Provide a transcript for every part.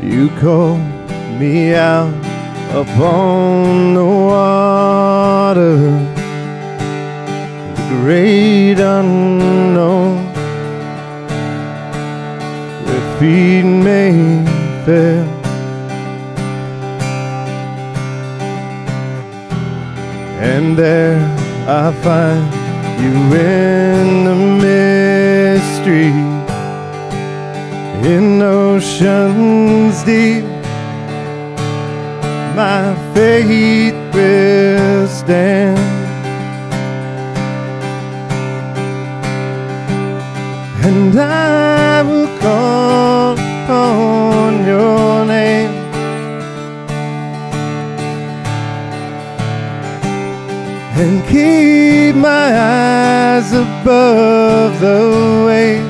You call me out upon the water, the great unknown, where feet may fail. And there I find you in the mystery, in oceans deep. My faith will stand, and I will call upon your name, and keep my eyes above the waves.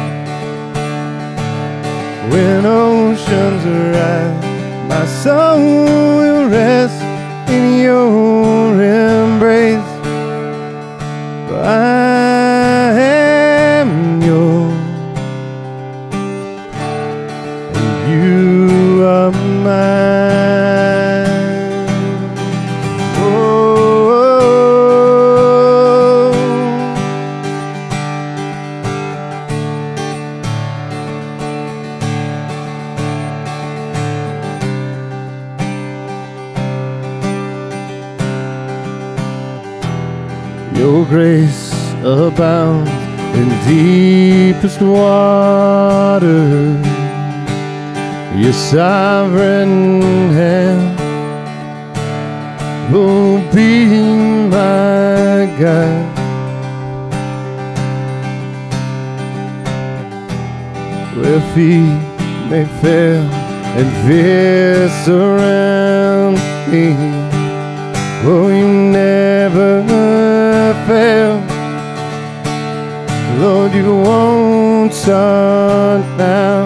When oceans rise, my soul will rest in your embrace. For I am yours, and you are mine. Your grace abounds in deepest water. Your sovereign hand will be my guide. Where feet may fail and fear surround me, oh, you never fail. Lord, you won't start now.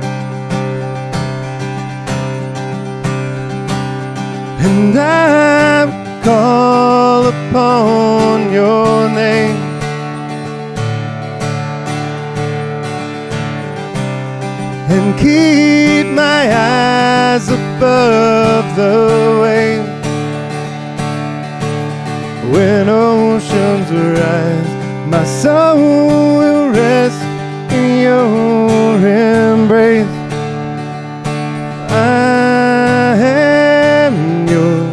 And I call upon your name, and keep my eyes above the waves. When oceans rise, my soul will rest in your embrace. I am yours,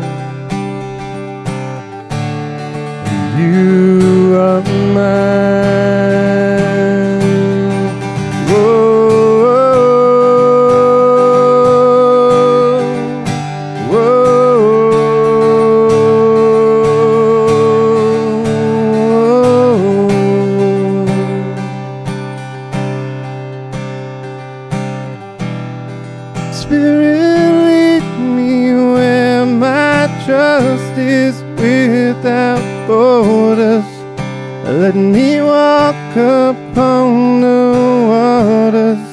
and you are mine. Whoa, whoa. Spirit, lead me where my trust is without borders. Let me walk upon the waters,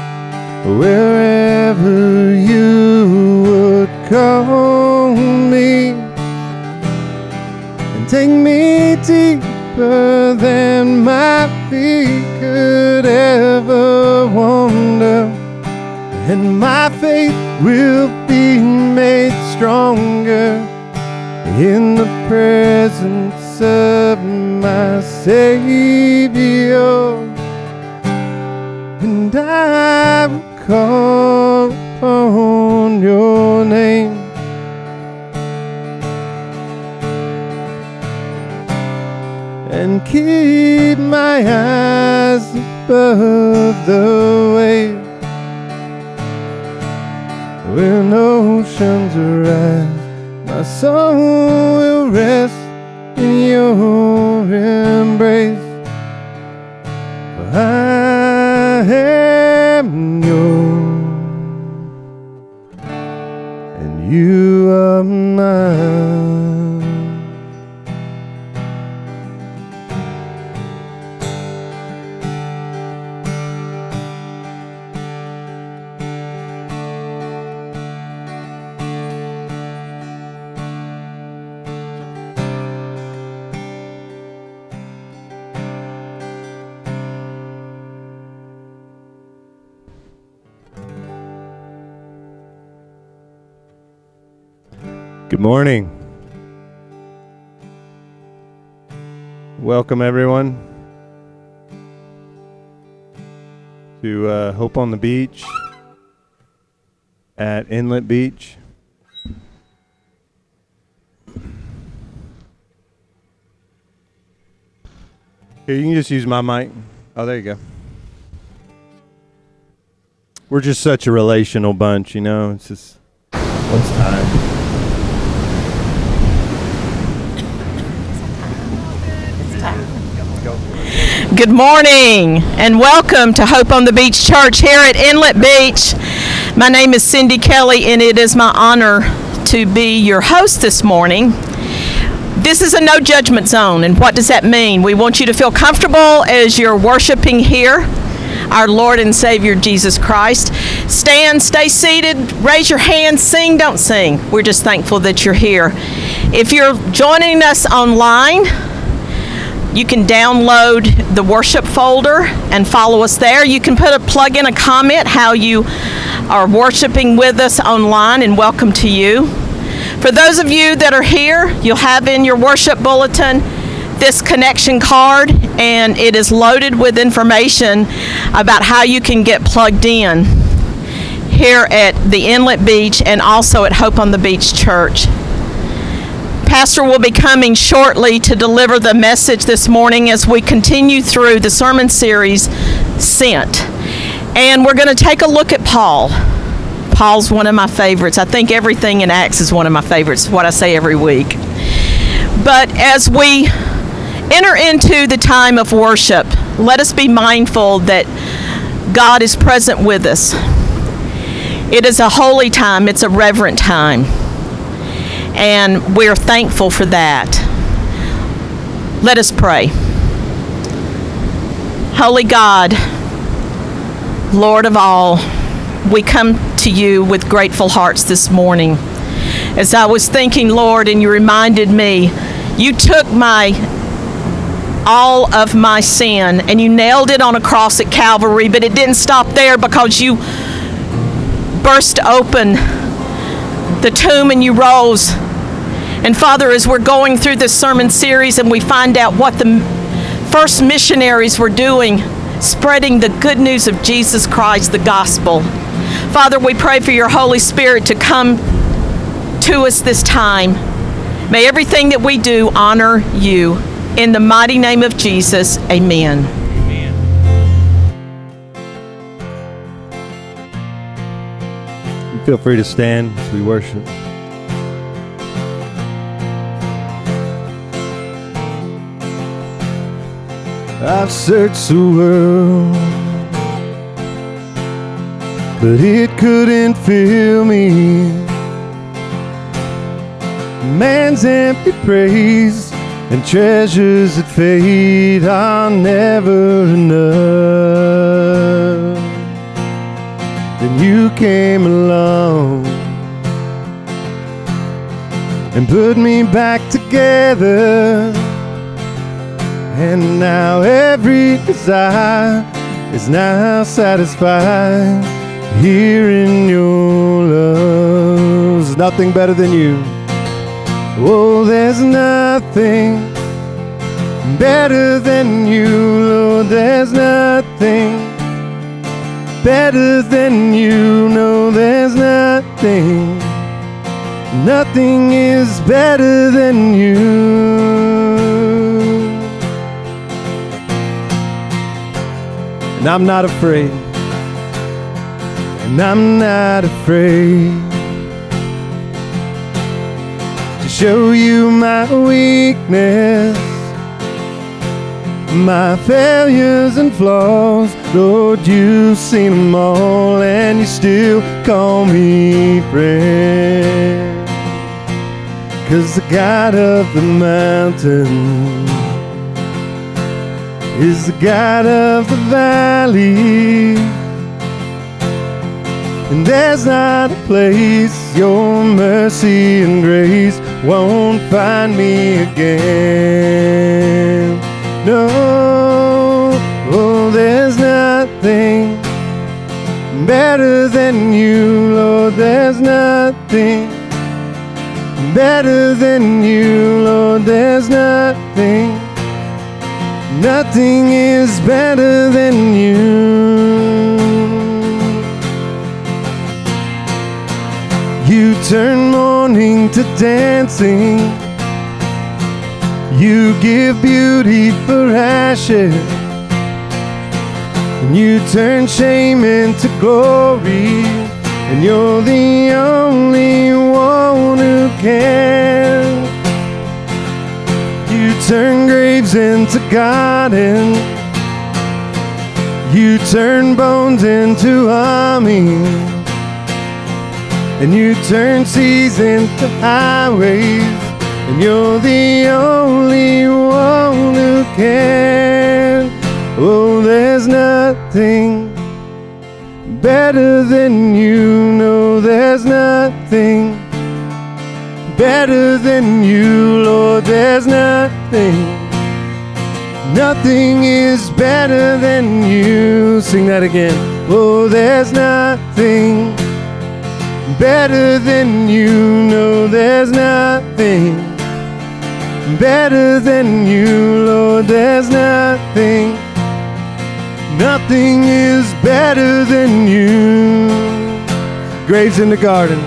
wherever you would call me, and take me deeper than my feet could ever wander. And my faith will be made stronger in the presence of my Savior. And I will call upon your name, and keep my eyes above the waves. When oceans rise, my soul will rest in your embrace. For I am yours, and you are mine. Good morning. Welcome, everyone, to Hope on the Beach at Inlet Beach. Here, you can just use my mic. Oh, there you go. We're just such a relational bunch, you know. It's just, what's time? Good morning and welcome to Hope on the Beach Church here at Inlet Beach. My name is Cindy Kelly and it is my honor to be your host this morning. This is a no judgment zone, and what does that mean? We want you to feel comfortable as you're worshiping here our Lord and Savior Jesus Christ. Stand, stay seated, raise your hands, sing, don't sing. We're just thankful that you're here. If you're joining us online, you can download the worship folder and follow us there. You can plug in a comment how you are worshiping with us online, and welcome to you. For those of you that are here, you'll have in your worship bulletin this connection card, and it is loaded with information about how you can get plugged in here at the Inlet Beach and also at Hope on the Beach Church. Pastor will be coming shortly to deliver the message this morning as we continue through the sermon series, Sent. And we're going to take a look at Paul. Paul's one of my favorites. I think everything in Acts is one of my favorites, what I say every week. But as we enter into the time of worship, let us be mindful that God is present with us. It is a holy time. It's a reverent time. And we're thankful for that. Let us pray. Holy God, Lord of all, we come to you with grateful hearts this morning. As I was thinking, Lord, and you reminded me, you took all of my sin and you nailed it on a cross at Calvary, but it didn't stop there, because you burst open the tomb and you rose. And Father, as we're going through this sermon series and we find out what the first missionaries were doing, spreading the good news of Jesus Christ, the gospel. Father, we pray for your Holy Spirit to come to us this time. May everything that we do honor you. In the mighty name of Jesus, amen. Feel free to stand as we worship. I've searched the world, but it couldn't fill me. Man's empty praise and treasures that fade are never enough. Then you came along and put me back together. And now every desire is now satisfied here in your love. There's nothing better than you. Oh, there's nothing better than you, Lord. There's nothing better than you. No, there's nothing. Nothing is better than you. And I'm not afraid, and I'm not afraid to show you my weakness, my failures and flaws. Lord, you've seen them all, and you still call me friend. 'Cause the God of the mountain is the God of the valley, and there's not a place your mercy and grace won't find me again. No, oh, there's nothing better than you, Lord. There's nothing better than you, Lord. There's nothing, nothing is better than you. You turn mourning to dancing. You give beauty for ashes. And you turn shame into glory. And you're the only one who can. You turn graves into gardens. You turn bones into armies. And you turn seas into highways. And you're the only one who can. Oh, there's nothing better than you. No, there's nothing better than you, Lord. There's nothing, nothing is better than you. Sing that again. Oh, there's nothing better than you. No, there's nothing better than you, Lord. There's nothing, nothing is better than you. Graves in the garden.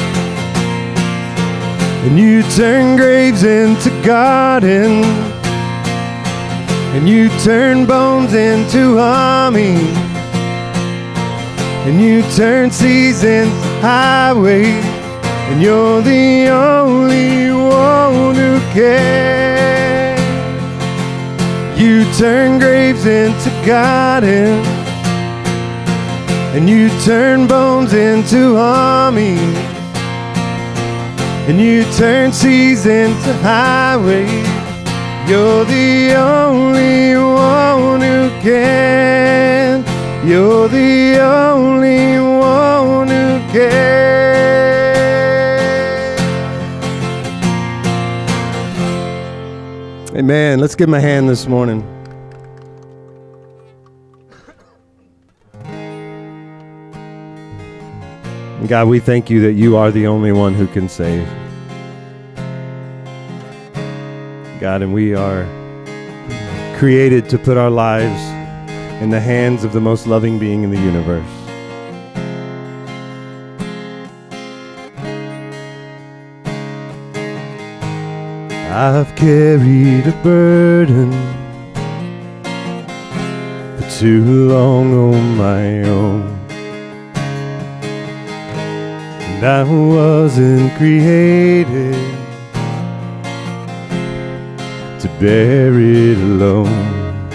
And you turn graves into gardens. And you turn bones into armies. And you turn seas into highways. And you're the only one who can. You turn graves into gardens. And you turn bones into armies. And you turn seas into highways. You're the only one who can. You're the only one who can. Amen. Let's give him a hand this morning. God, we thank you that you are the only one who can save. God, and we are created to put our lives in the hands of the most loving being in the universe. I've carried a burden for too long on my own. And I wasn't created to bear it alone.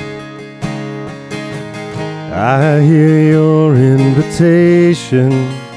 I hear your invitation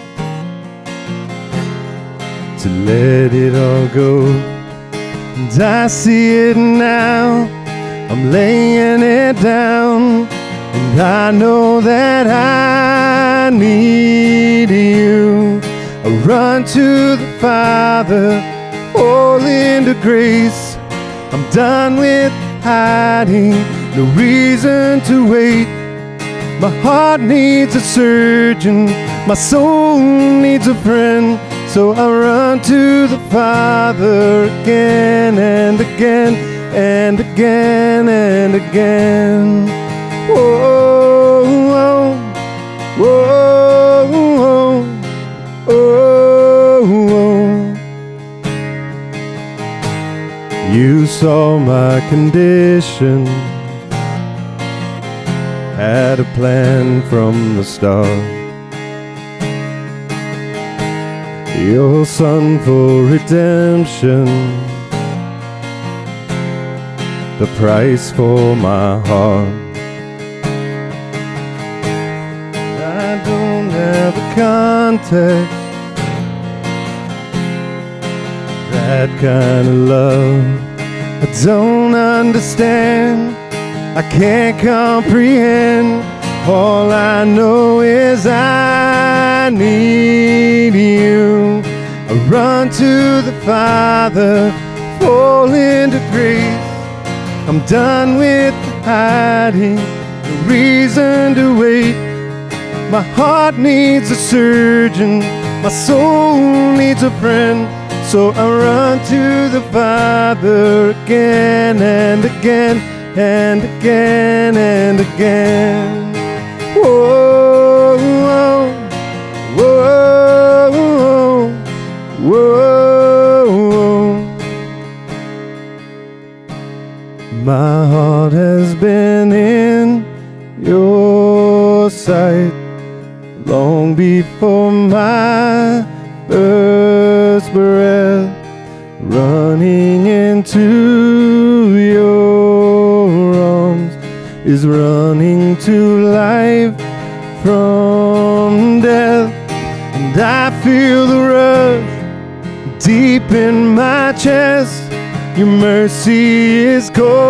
to let it all go. And I see it now, I'm laying it down. And I know that I need you. I run to the Father, all into grace. I'm done with hiding, no reason to wait. My heart needs a surgeon, my soul needs a friend. So I run to the Father again and again and again and again. Whoa, whoa, whoa, whoa, whoa. You saw my condition, had a plan from the start. Your Son for redemption, the price for my heart. I don't have a context, that kind of love I don't understand, I can't comprehend. All I know is I need you. I run to the Father, fall into grace. I'm done with hiding, no reason to wait. My heart needs a surgeon, my soul needs a friend. So I run to the Father again and again and again and again. Whoa, whoa, whoa, whoa. My heart has been in your sight long before my first breath, running into your arms is running to life from death. And I feel the rush deep in my chest. Your mercy is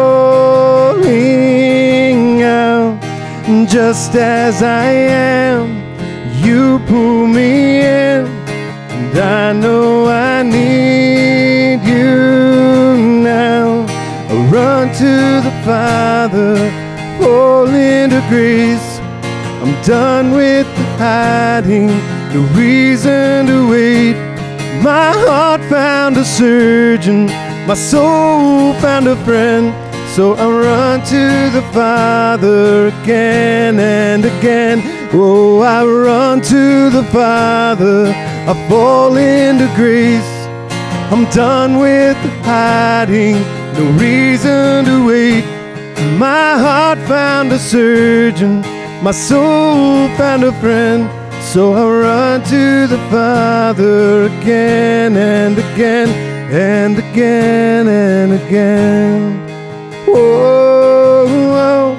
calling out. And just as I am, you pull me in. And I know I need you now. I run to the Father, fall into grace. I'm done with the hiding, no reason to wait. My heart found a surgeon, my soul found a friend. So I run to the Father again and again. Oh, I run to the Father, I fall into grace. I'm done with the hiding, no reason to wait. My heart found a surgeon, my soul found a friend. So I run to the Father again and again and again and again. Whoa, whoa,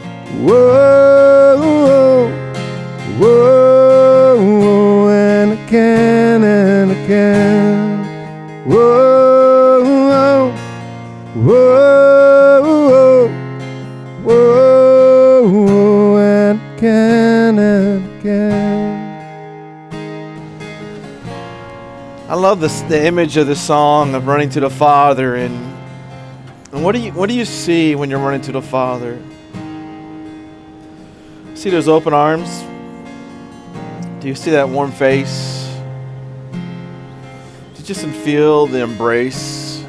whoa, whoa, whoa, and again and again. Whoa, whoa, whoa, whoa, whoa, and again and again. I love the image of the song of running to the Father, and what do you see when you're running to the Father? See those open arms? Do you see that warm face? Do you just feel the embrace?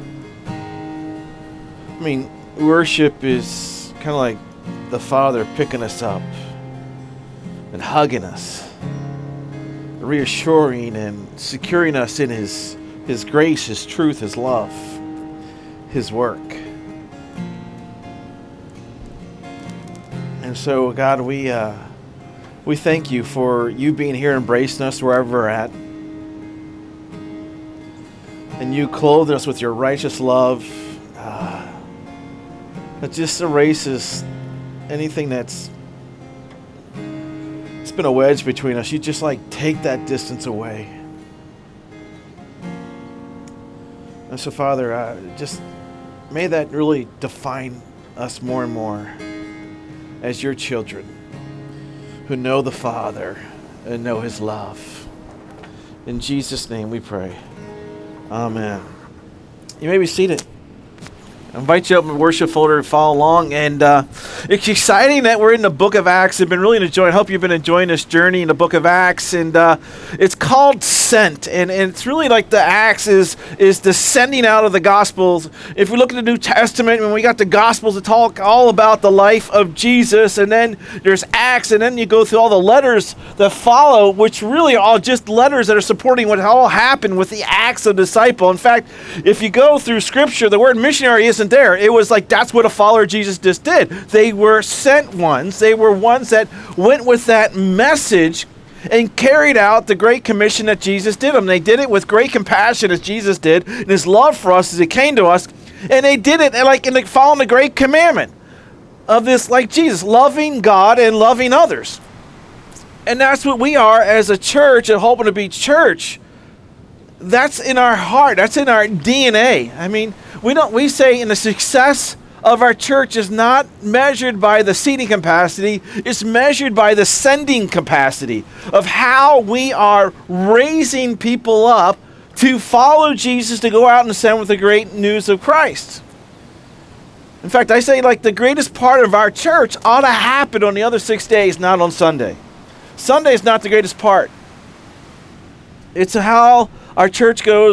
I mean, worship is kind of like the Father picking us up and hugging us, reassuring and securing us in His grace, His truth, His love, His work. And so, God, we thank you for you being here, embracing us wherever we're at. And you clothed us with your righteous love that just erases anything that's been a wedge between us. You just take that distance away. And so, Father, just may that really define us more and more as your children who know the Father and know His love. In Jesus' name we pray. Amen. You may be seated. I invite you up in the worship folder to follow along. And it's exciting that we're in the book of Acts. I've been really enjoying. I hope you've been enjoying this journey in the book of Acts. And it's called Sent. And it's really like the Acts is the sending out of the Gospels. If we look at the New Testament, when we got the Gospels, that talk all about the life of Jesus. And then there's Acts. And then you go through all the letters that follow, which really are all just letters that are supporting what all happened with the Acts of Disciple. In fact, if you go through Scripture, the word missionary isn't there. It was like that's what a follower of Jesus just did. They were sent ones. They were ones that went with that message and carried out the great commission that Jesus did them. They did it with great compassion as Jesus did, and His love for us as He came to us. And they did it following the great commandment of this, like Jesus, loving God and loving others. And that's what we are as a church at Hope on the Beach Church. That's in our heart. That's in our DNA. I mean, we say in the success of our church is not measured by the seating capacity. It's measured by the sending capacity of how we are raising people up to follow Jesus, to go out and send with the great news of Christ. In fact, I say the greatest part of our church ought to happen on the other 6 days, not on Sunday. Sunday is not the greatest part. It's how our church goes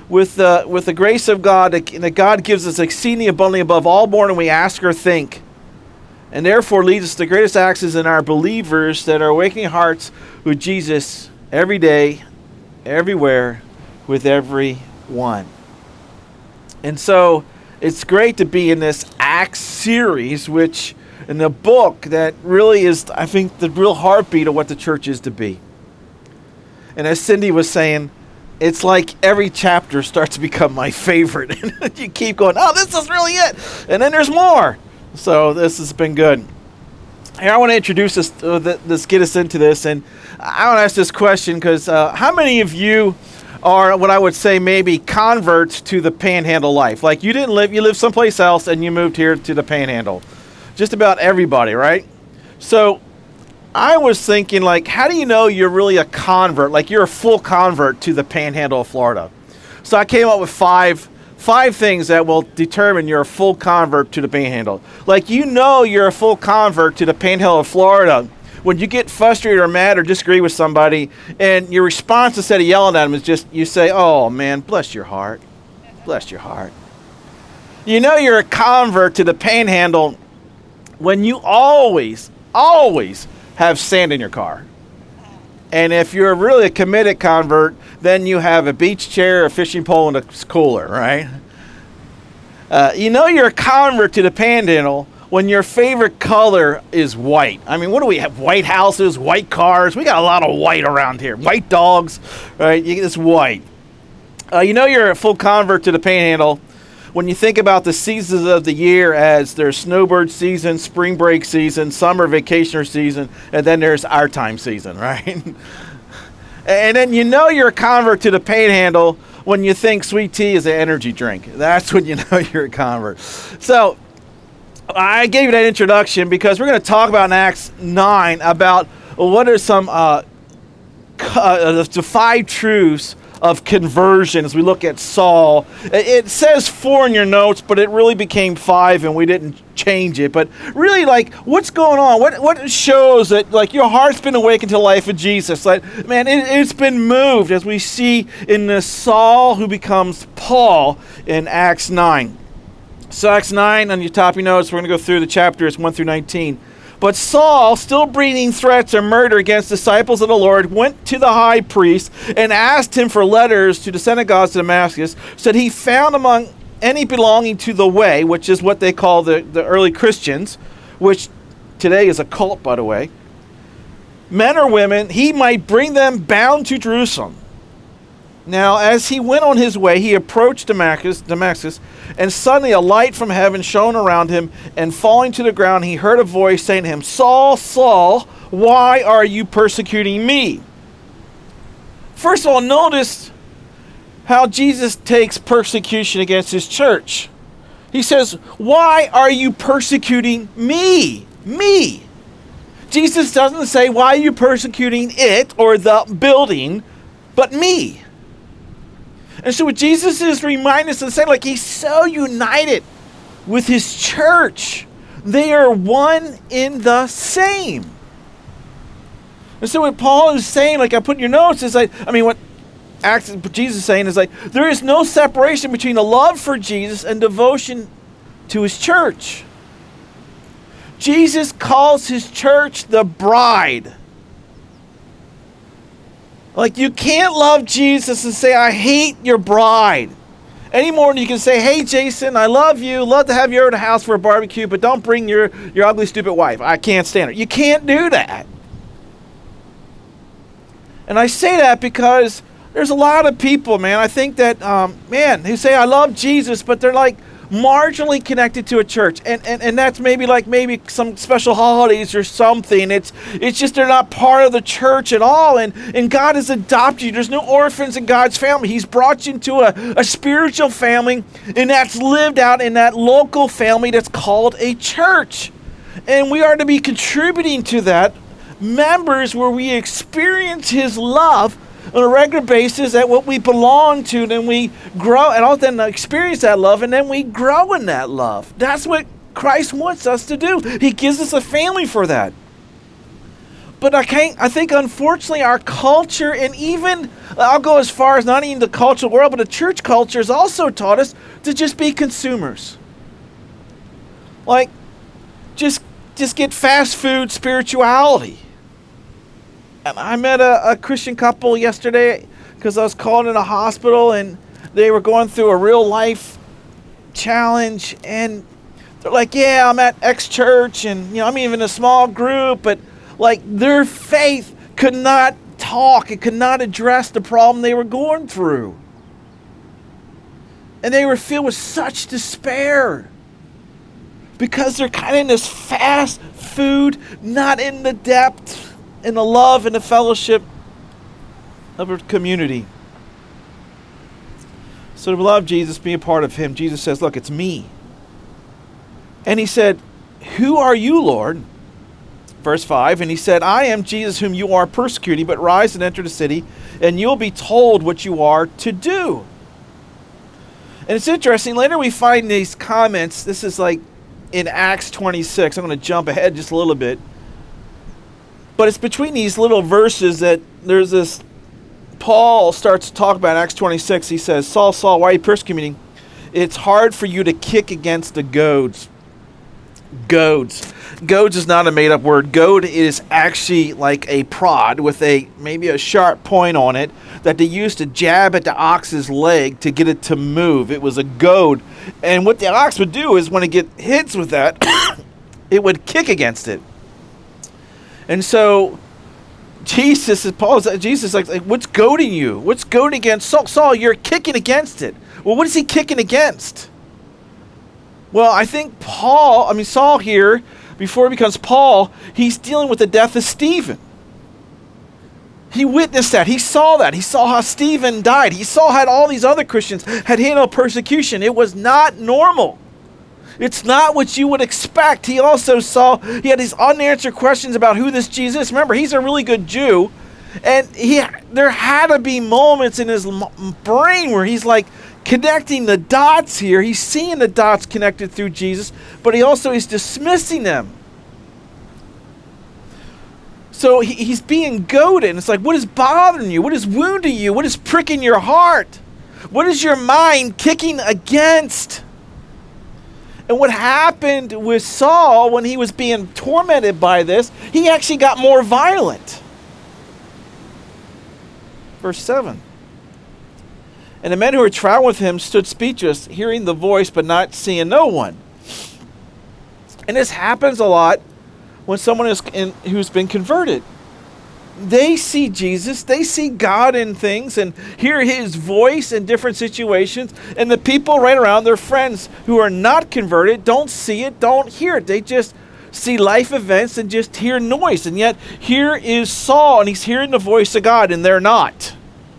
with the grace of God, that God gives us exceedingly abundantly above all more than we ask or think, and therefore leads us to the greatest access in our believers that are awakening hearts with Jesus every day, everywhere, with everyone. And so it's great to be in this Acts series, which in the book that really is, I think, the real heartbeat of what the church is to be. And as Cindy was saying, it's like every chapter starts to become my favorite. And you keep going, oh, this is really it. And then there's more. So this has been good. Here, I want to introduce us, let's get us into this. And I want to ask this question because how many of you are what I would say maybe converts to the Panhandle life? Like you lived someplace else and you moved here to the Panhandle. Just about everybody, right? So I was thinking, like, how do you know you're really a convert? Like you're a full convert to the Panhandle of Florida. So I came up with five things that will determine you're a full convert to the Panhandle. Like, you know you're a full convert to the Panhandle of Florida when you get frustrated or mad or disagree with somebody, and your response instead of yelling at them is just, you say, oh man, bless your heart. Bless your heart. You know you're a convert to the Panhandle when you always have sand in your car. And if you're really a committed convert, then you have a beach chair, a fishing pole, and a cooler, right? You know you're a convert to the Panhandle when your favorite color is white. I mean, what do we have? White houses, white cars. We got a lot of white around here. White dogs, right? It's white. You know you're a full convert to the Panhandle when you think about the seasons of the year as there's snowbird season, spring break season, summer vacationer season, and then there's our time season, right? And then you know you're a convert to the Panhandle when you think sweet tea is an energy drink. That's when you know you're a convert. So I gave you that introduction because we're going to talk about in Acts 9 about what are some the 5 truths of conversion as we look at Saul. It says 4 in your notes, but it really became 5 and we didn't change it. But really, like, what's going on? What shows that, like, your heart's been awakened to the life of Jesus? Like, man, it's been moved as we see in the Saul who becomes Paul in Acts 9. So Acts 9, on your top of your notes, we're going to go through the chapters 1 through 19. But Saul, still breathing threats of murder against disciples of the Lord, went to the high priest and asked him for letters to the synagogues of Damascus, so that he found among any belonging to the way, which is what they call the early Christians, which today is a cult, by the way, men or women, he might bring them bound to Jerusalem. Now, as he went on his way, he approached Damascus, and suddenly a light from heaven shone around him, and falling to the ground, he heard a voice saying to him, Saul, Saul, why are you persecuting me? First of all, notice how Jesus takes persecution against his church. He says, why are you persecuting me? Me. Jesus doesn't say, why are you persecuting it or the building, but me. And so what Jesus is reminding us and saying, like, he's so united with his church. They are one in the same. And so what Paul is saying, like I put in your notes, is like, I mean, what Jesus is saying is like, there is no separation between the love for Jesus and devotion to his church. Jesus calls his church the bride. Like, you can't love Jesus and say, I hate your bride. Any more than you can say, hey, Jason, I love you. Love to have you over to the house for a barbecue, but don't bring your ugly, stupid wife. I can't stand her. You can't do that. And I say that because there's a lot of people, man, I think that, who say, I love Jesus, but they're like marginally connected to a church. And that's maybe some special holidays or something. It's just they're not part of the church at all. And God has adopted you. There's no orphans in God's family. He's brought you into a spiritual family, and that's lived out in that local family that's called a church. And we are to be contributing to that, members where we experience his love on a regular basis at what we belong to, and then we grow and often experience that love, and then we grow in that love. That's what Christ wants us to do. He gives us a family for that. But I think unfortunately our culture, and even, I'll go as far as not even the cultural world, but the church culture has also taught us to just be consumers. Like, just get fast food spirituality. And I met a Christian couple yesterday because I was calling in a hospital, and they were going through a real life challenge, and they're like, yeah, I'm at X church, and I'm even in a small group, but like their faith could not talk, it could not address the problem they were going through. And they were filled with such despair because they're kind of in this fast food, not in the depth and the love and the fellowship of a community. So to love Jesus, be a part of him, Jesus says, look, it's me. And he said, who are you, Lord? Verse 5, and he said, I am Jesus whom you are persecuting, but rise and enter the city, and you'll be told what you are to do. And it's interesting, later we find these comments, this is like in Acts 26, I'm going to jump ahead just a little bit, but it's between these little verses that there's this, Paul starts to talk about Acts 26, he says, Saul, Saul, why are you persecuting me? It's hard for you to kick against the goads. Goads. Goads is not a made-up word. Goad is actually like a prod with maybe a sharp point on it that they used to jab at the ox's leg to get it to move. It was a goad. And what the ox would do is when it get hits with that, it would kick against it. And so Jesus is like, what's goading you? What's goading against Saul? Saul, you're kicking against it. Well, what is he kicking against? Well, I think Saul here, before he becomes Paul, he's dealing with the death of Stephen. He witnessed that. He saw that. He saw how Stephen died. He saw how all these other Christians had handled persecution. It was not normal. It's not what you would expect. He also saw, he had these unanswered questions about who this Jesus is. Remember, he's a really good Jew. And there had to be moments in his brain where he's like, connecting the dots here. He's seeing the dots connected through Jesus, but he also is dismissing them. So he's being goaded. And it's like, what is bothering you? What is wounding you? What is pricking your heart? What is your mind kicking against? And what happened with Saul when he was being tormented by this, he actually got more violent. Verse 7. And the men who were traveling with him stood speechless, hearing the voice but not seeing no one. And this happens a lot when someone who's been converted. They see Jesus, they see God in things and hear his voice in different situations. And the people right around, their friends who are not converted, don't see it, don't hear it. They just see life events and just hear noise. And yet here is Saul, and he's hearing the voice of God, and they're not.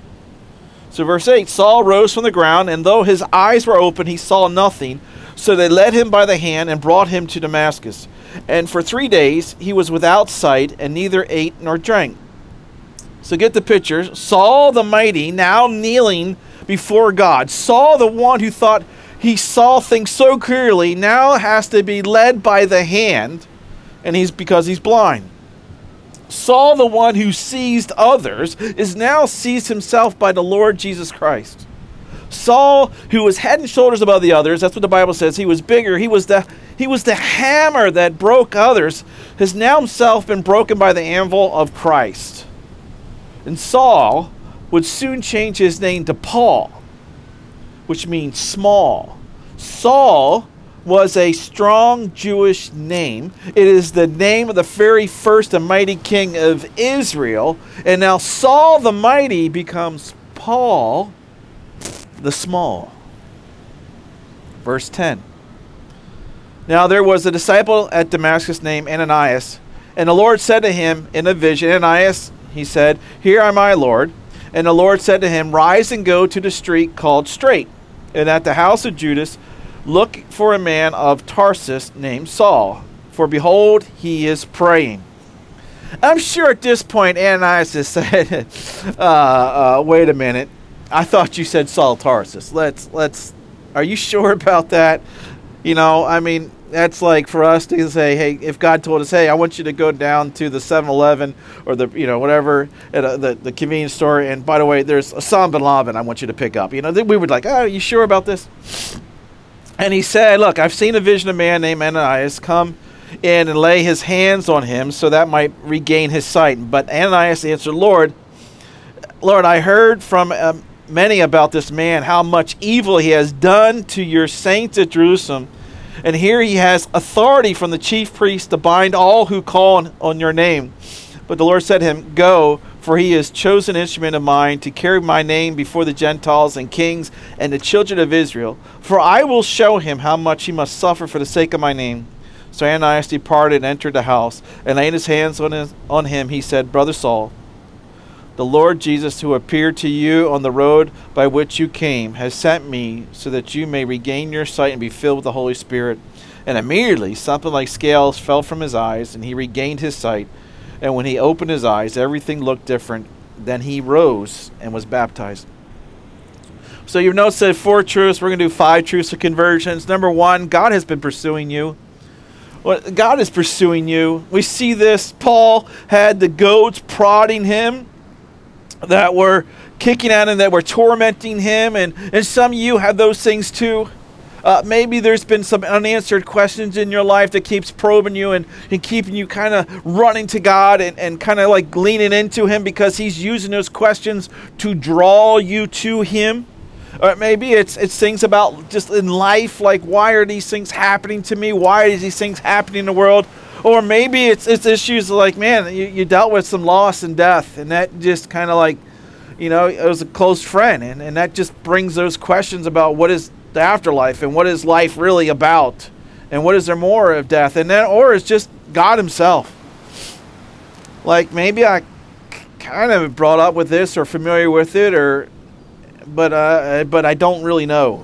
So verse 8, Saul rose from the ground, and though his eyes were open, he saw nothing. So they led him by the hand and brought him to Damascus. And for 3 days he was without sight, and neither ate nor drank. So get the picture. Saul the mighty, now kneeling before God. Saul the one who thought he saw things so clearly, now has to be led by the hand, and because he's blind. Saul, the one who seized others, is now seized himself by the Lord Jesus Christ. Saul, who was head and shoulders above the others, that's what the Bible says, he was bigger, he was the hammer that broke others, has now himself been broken by the anvil of Christ. And Saul would soon change his name to Paul, which means small. Saul was a strong Jewish name. It is the name of the very first and mighty king of Israel. And now Saul the mighty becomes Paul the small. Verse 10. Now there was a disciple at Damascus named Ananias, and the Lord said to him in a vision, Ananias, he said, Here am I, Lord. And the Lord said to him, Rise and go to the street called Straight, and at the house of Judas look for a man of Tarsus named Saul, for behold, he is praying. I'm sure at this point Ananias has said, wait a minute, I thought you said Saul Tarsus. Are you sure about that? I mean, That's like for us to say, hey, if God told us, hey, I want you to go down to the 7-Eleven or the, whatever, at the convenience store, and by the way, there's a Osama bin Laden I want you to pick up. We would like, oh, are you sure about this? And he said, look, I've seen a vision of a man named Ananias come in and lay his hands on him so that might regain his sight. But Ananias answered, Lord, I heard from many about this man, how much evil he has done to your saints at Jerusalem. And here he has authority from the chief priest to bind all who call on your name. But the Lord said to him, go, for he is chosen instrument of mine to carry my name before the Gentiles and kings and the children of Israel. For I will show him how much he must suffer for the sake of my name. So Ananias departed and entered the house, and laying his hands on him, he said, Brother Saul, the Lord Jesus, who appeared to you on the road by which you came, has sent me so that you may regain your sight and be filled with the Holy Spirit. And immediately something like scales fell from his eyes, and he regained his sight. And when he opened his eyes, everything looked different. Then he rose and was baptized. So you've noticed that 4 truths. We're going to do 5 truths of conversions. Number 1, God has been pursuing you. Well, God is pursuing you. We see this. Paul had the goats prodding him, that were kicking at him, that were tormenting him, and some of you have those things too. Maybe there's been some unanswered questions in your life that keeps probing you and keeping you kind of running to God and kind of like leaning into him because he's using those questions to draw you to him. Or maybe it's things about just in life, like why are these things happening to me? Why are these things happening in the world? Or maybe it's issues like, man, you dealt with some loss and death, and that just kind of like, it was a close friend, and that just brings those questions about what is the afterlife and what is life really about, and what is there more of death, and then or it's just God himself. Like maybe I kind of brought up with this or familiar with it, but I don't really know.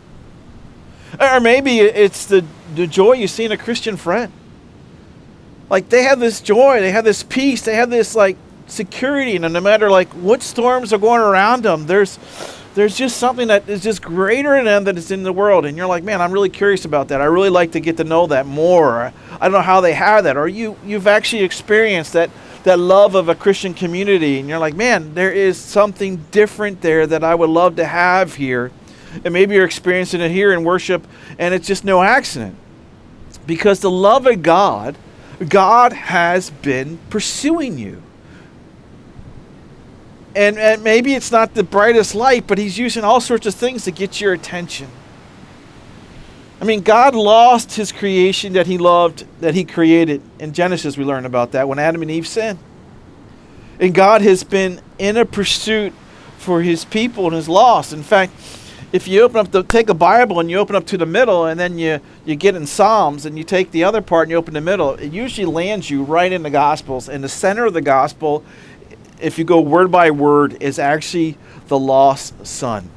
Or maybe it's the joy you see in a Christian friend. Like they have this joy, they have this peace, they have this like security, and no matter like what storms are going around them, there's just something that is just greater in them than is in the world. And you're like, man, I'm really curious about that. I really like to get to know that more. I don't know how they have that. Or you've actually experienced that love of a Christian community, and you're like, man, there is something different there that I would love to have here. And maybe you're experiencing it here in worship, and it's just no accident. Because the love of God has been pursuing you. And maybe it's not the brightest light, but he's using all sorts of things to get your attention. I mean, God lost his creation that he loved, that he created. In Genesis, we learn about that when Adam and Eve sinned. And God has been in a pursuit for his people and his lost. In fact, if you take a Bible and you open up to the middle, and then you get in Psalms and you take the other part and you open the middle, it usually lands you right in the Gospels. And the center of the Gospel, if you go word by word, is actually the lost son.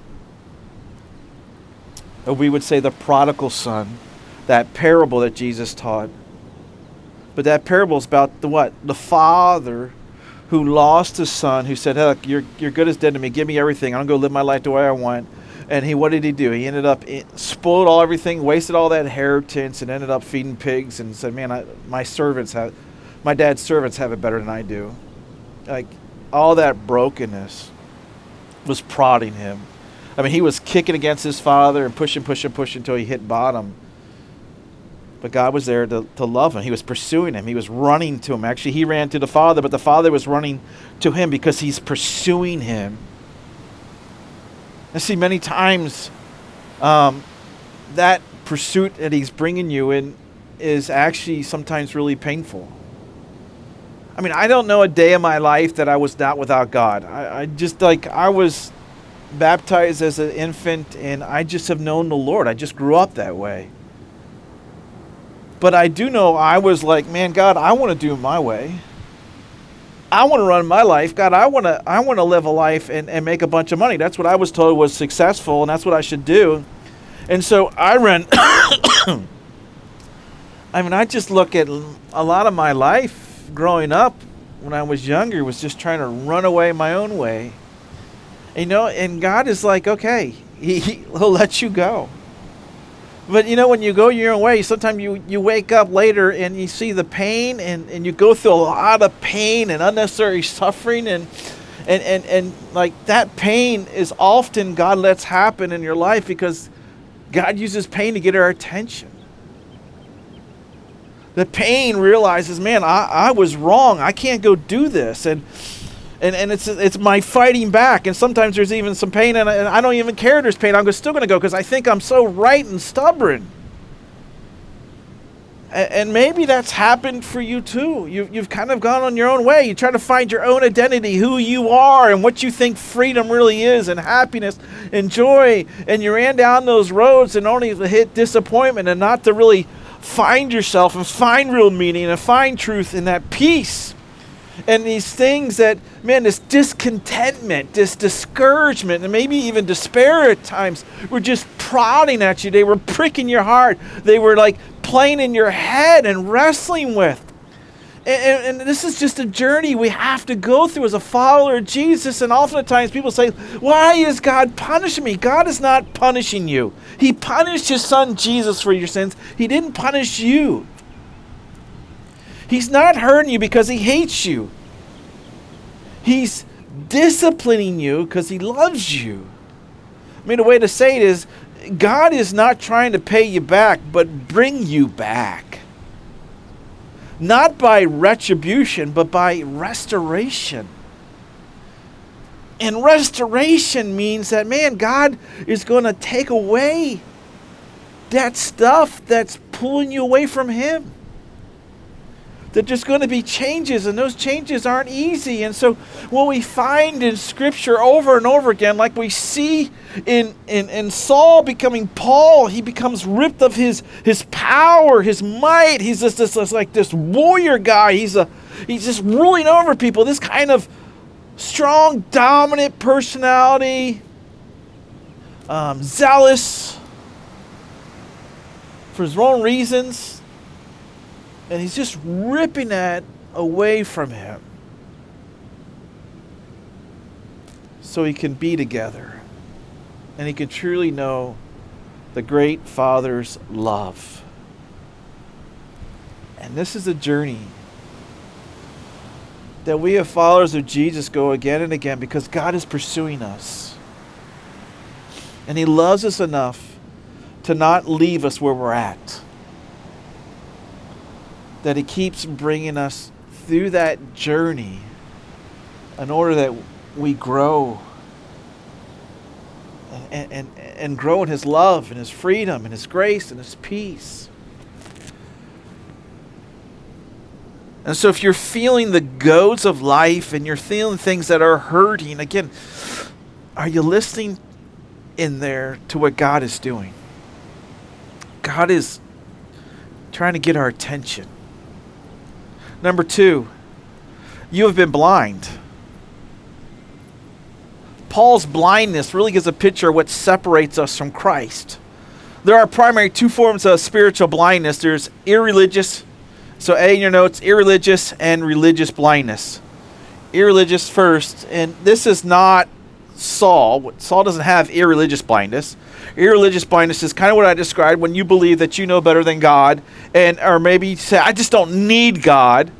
Or we would say the prodigal son, that parable that Jesus taught. But that parable is about the father who lost his son, who said, "Look, you're good as dead to me. Give me everything. I'm going to go live my life the way I want." And what did he do? He ended up spoiled everything, wasted all that inheritance, and ended up feeding pigs. And said, "Man, my dad's servants have it better than I do." Like all that brokenness was prodding him. I mean, he was kicking against his father and pushing until he hit bottom. But God was there to love him. He was pursuing him. He was running to him. Actually, he ran to the Father, but the Father was running to him because he's pursuing him. I see many times that pursuit that he's bringing you in is actually sometimes really painful. I mean, I don't know a day of my life that I was not without God. I was baptized as an infant, and I just have known the Lord. I just grew up that way. But I do know I was like, man, God, I want to do it my way. I want to run my life. God, I want to live a life and make a bunch of money. That's what I was told was successful, and that's what I should do. And so I ran. I mean, I just look at a lot of my life growing up when I was younger was just trying to run away my own way. And God is like, okay, he'll let you go. But when you go your own way, sometimes you wake up later and you see the pain, and you go through a lot of pain and unnecessary suffering, and like that pain is often God lets happen in your life because God uses pain to get our attention. The pain realizes, man, I was wrong. I can't go do this. And it's my fighting back. And sometimes there's even some pain, and I don't even care there's pain. I'm still going to go because I think I'm so right and stubborn. And maybe that's happened for you too. You've kind of gone on your own way. You try to find your own identity, who you are, and what you think freedom really is, and happiness and joy. And you ran down those roads and only to hit disappointment and not to really find yourself and find real meaning and find truth in that peace. And these things that, man, this discontentment, this discouragement, and maybe even despair at times were just prodding at you. They were pricking your heart. They were like playing in your head and wrestling with. And this is just a journey we have to go through as a follower of Jesus. And oftentimes people say, why is God punishing me? God is not punishing you. He punished his son Jesus for your sins. He didn't punish you. He's not hurting you because he hates you. He's disciplining you because he loves you. I mean, the way to say it is, God is not trying to pay you back, but bring you back. Not by retribution, but by restoration. And restoration means that, man, God is going to take away that stuff that's pulling you away from him. That there's going to be changes, and those changes aren't easy. And so what we find in Scripture over and over again, like we see in Saul becoming Paul, he becomes ripped of his power, his might. He's just this warrior guy. He's just ruling over people. This kind of strong, dominant personality, zealous for his own reasons. And he's just ripping that away from him so he can be together and he can truly know the great Father's love. And this is a journey that we as followers of Jesus go again and again because God is pursuing us. And he loves us enough to not leave us where we're at. That he keeps bringing us through that journey in order that we grow and grow in his love and his freedom and his grace and his peace. And so if you're feeling the goads of life and you're feeling things that are hurting, again, are you listening in there to what God is doing? God is trying to get our attention. Number 2, you have been blind. Paul's blindness really gives a picture of what separates us from Christ. There are primary 2 forms of spiritual blindness. There's irreligious, so A in your notes, irreligious and religious blindness. Irreligious first, and this is not Saul. Saul doesn't have irreligious blindness. Irreligious blindness is kind of what I described, when you believe that you know better than God, or maybe you say, I just don't need God.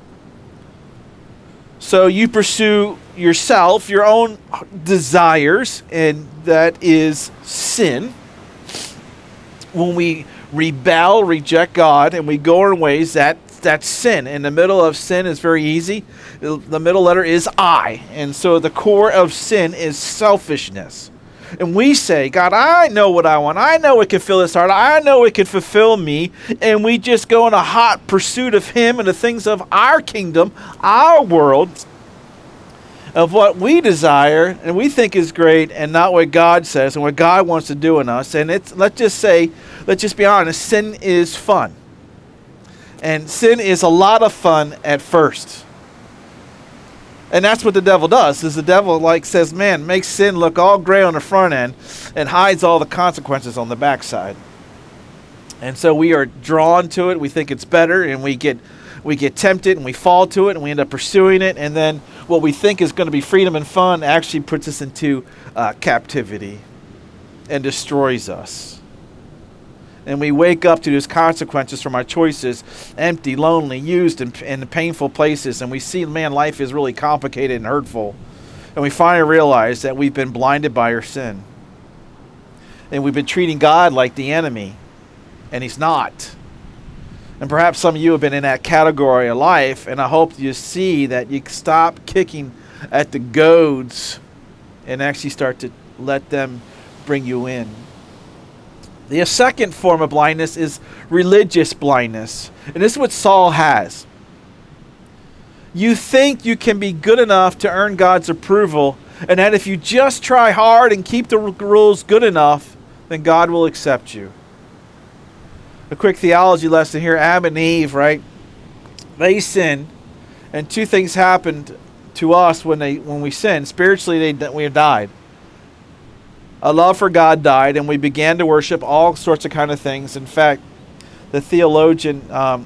So you pursue yourself, your own desires, and that is sin. When we rebel, reject God, and we go our ways, that's sin. And the middle of sin is very easy. The middle letter is I. And so the core of sin is selfishness. And we say, God, I know what I want. I know it can fill this heart. I know it can fulfill me. And we just go in a hot pursuit of him and the things of our kingdom, our world, of what we desire and we think is great, and not what God says and what God wants to do in us. And let's just be honest, sin is fun. And sin is a lot of fun at first. And that's what the devil does, is the devil says, man, makes sin look all gray on the front end and hides all the consequences on the backside. And so we are drawn to it. We think it's better, and we get tempted, and we fall to it, and we end up pursuing it. And then what we think is going to be freedom and fun actually puts us into captivity and destroys us. And we wake up to those consequences from our choices, empty, lonely, used in painful places. And we see, man, life is really complicated and hurtful. And we finally realize that we've been blinded by our sin. And we've been treating God like the enemy. And He's not. And perhaps some of you have been in that category of life. And I hope you see that you stop kicking at the goads and actually start to let them bring you in. The second form of blindness is religious blindness. And this is what Saul has. You think you can be good enough to earn God's approval, and that if you just try hard and keep the rules good enough, then God will accept you. A quick theology lesson here. Adam and Eve, right? They sinned, and two things happened to us when we sinned. Spiritually, we died. A love for God died, and we began to worship all sorts of kind of things. In fact, the theologian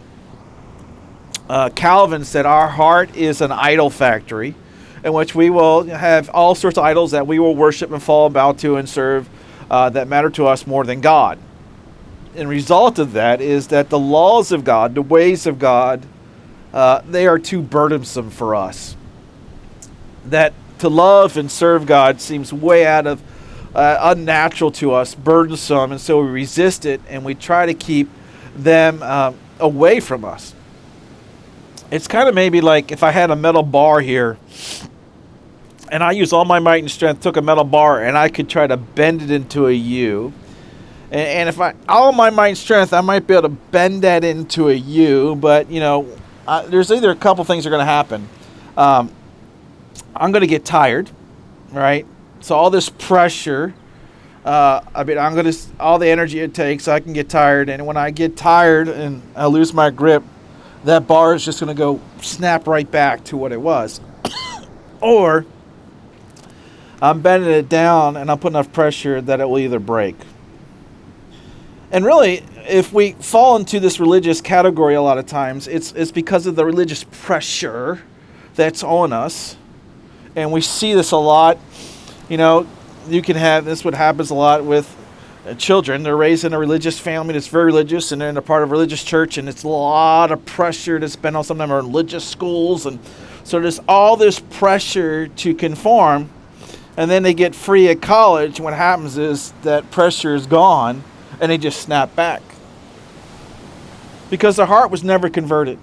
Calvin said our heart is an idol factory in which we will have all sorts of idols that we will worship and fall about to and serve that matter to us more than God. And result of that is that the laws of God, the ways of God, they are too burdensome for us. That to love and serve God seems way out of unnatural to us, burdensome, and so we resist it and we try to keep them away from us. It's kind of maybe like if I had a metal bar here and I used all my might and strength, took a metal bar and I could try to bend it into a U. And if all my might and strength, I might be able to bend that into a U, but there's either a couple things are going to happen. I'm going to get tired, right? So all this pressure, all the energy it takes, I can get tired. And when I get tired and I lose my grip, that bar is just going to go snap right back to what it was. Or I'm bending it down and I'm putting enough pressure that it will either break. And really, if we fall into this religious category a lot of times, it's because of the religious pressure that's on us. And we see this a lot. You can have this. What happens a lot with children. They're raised in a religious family that's very religious, and they're in a part of a religious church, and it's a lot of pressure to spend on some of them are in religious schools, and so there's all this pressure to conform, and then they get free at college. What happens is that pressure is gone, and they just snap back because their heart was never converted.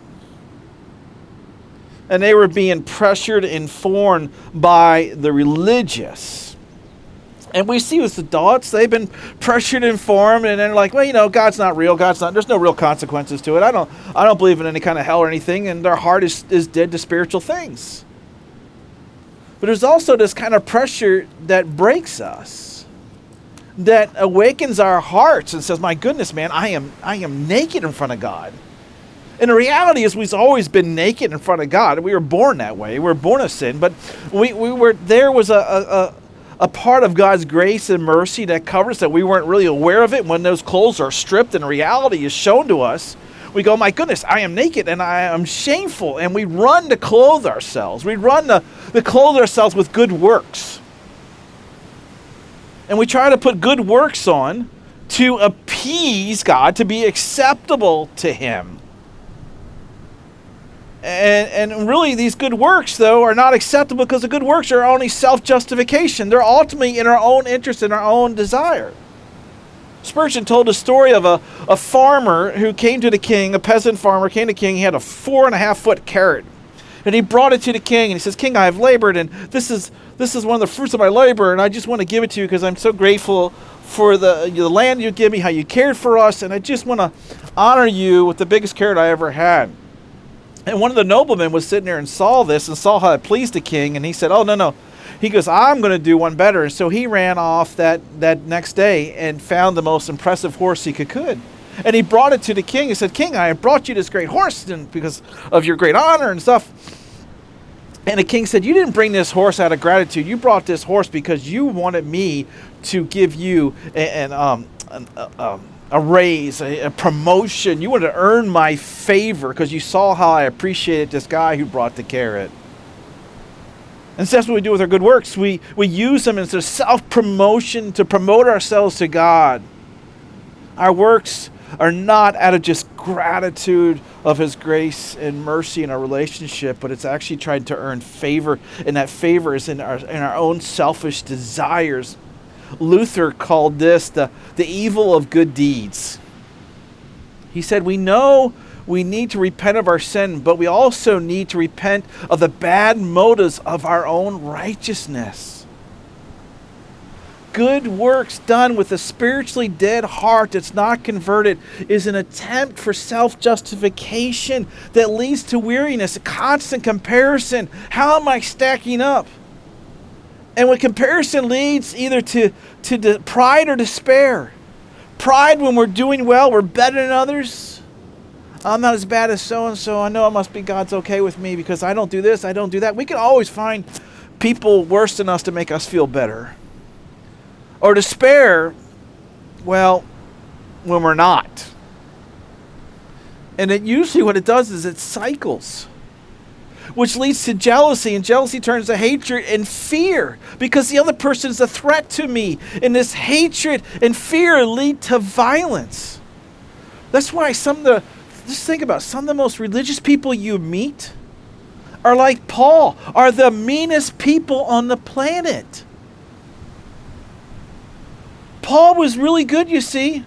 And they were being pressured and informed by the religious. And we see with adults, they've been pressured and informed, and they're like, well, God's not real. There's no real consequences to it. I don't believe in any kind of hell or anything, and their heart is dead to spiritual things. But there's also this kind of pressure that breaks us, that awakens our hearts and says, my goodness, man, I am naked in front of God. And the reality is we've always been naked in front of God. We were born that way. We were born of sin. But there was a part of God's grace and mercy that covers that we weren't really aware of it. When those clothes are stripped and reality is shown to us, we go, my goodness, I am naked and I am shameful. And we run to clothe ourselves. We run to clothe ourselves with good works. And we try to put good works on to appease God, to be acceptable to Him. And really, these good works, though, are not acceptable because the good works are only self-justification. They're ultimately in our own interest and our own desire. Spurgeon told a story of a farmer who came to the king, a peasant farmer came to the king. He had a 4.5-foot carrot. And he brought it to the king, and he says, King, I have labored, and this is one of the fruits of my labor, and I just want to give it to you because I'm so grateful for the land you give me, how you cared for us, and I just want to honor you with the biggest carrot I ever had. And one of the noblemen was sitting there and saw this and saw how it pleased the king. And he said, oh, no. He goes, I'm going to do one better. And so he ran off that next day and found the most impressive horse he could. And he brought it to the king. He said, King, I have brought you this great horse because of your great honor and stuff. And the king said, you didn't bring this horse out of gratitude. You brought this horse because you wanted me to give you a raise, a promotion. You wanted to earn my favor because you saw how I appreciated this guy who brought the carrot. And so that's what we do with our good works. We use them as a self-promotion to promote ourselves to God. Our works are not out of just gratitude of his grace and mercy in our relationship, but it's actually trying to earn favor, and that favor is in our own selfish desires. Luther called this the evil of good deeds. He said, we know we need to repent of our sin, but we also need to repent of the bad motives of our own righteousness. Good works done with a spiritually dead heart that's not converted is an attempt for self-justification that leads to weariness, a constant comparison. How am I stacking up? And when comparison leads either to pride or despair. Pride when we're doing well, we're better than others. I'm not as bad as so-and-so. I know it must be God's okay with me because I don't do this, I don't do that. We can always find people worse than us to make us feel better. Or despair, well, when we're not. And it usually what it does is it cycles, which leads to jealousy, and jealousy turns to hatred and fear because the other person is a threat to me. And this hatred and fear lead to violence. That's why just think about some of the most religious people you meet are like Paul, are the meanest people on the planet. Paul was really good, you see.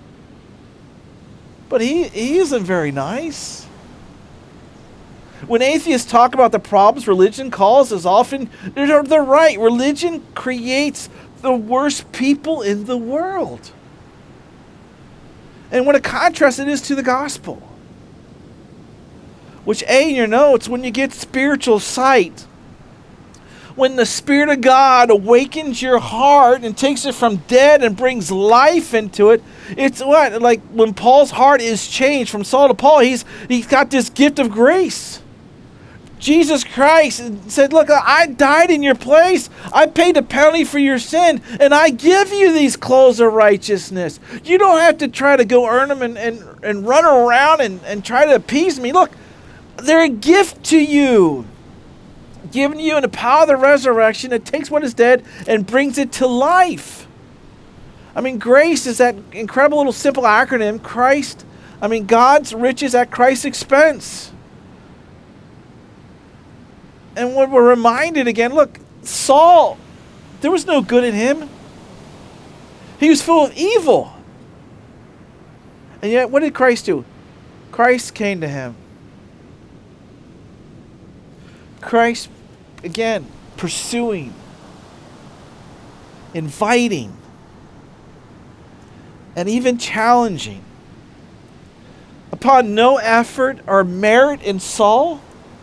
But he isn't very nice. When atheists talk about the problems religion causes, often they're right. Religion creates the worst people in the world. And what a contrast it is to the gospel. Which, in your notes, when you get spiritual sight, when the Spirit of God awakens your heart and takes it from dead and brings life into it, it's what? Like when Paul's heart is changed from Saul to Paul, he's got this gift of grace. Jesus Christ said, look, I died in your place. I paid the penalty for your sin, and I give you these clothes of righteousness. You don't have to try to go earn them and run around and try to appease me. Look, they're a gift to you. Given you in the power of the resurrection that takes what is dead and brings it to life. I mean, grace is that incredible little simple acronym. God's riches at Christ's expense. And when we're reminded again, look, Saul, there was no good in him. He was full of evil. And yet, what did Christ do? Christ came to him. Christ, again, pursuing, inviting, and even challenging. Upon no effort or merit in Saul,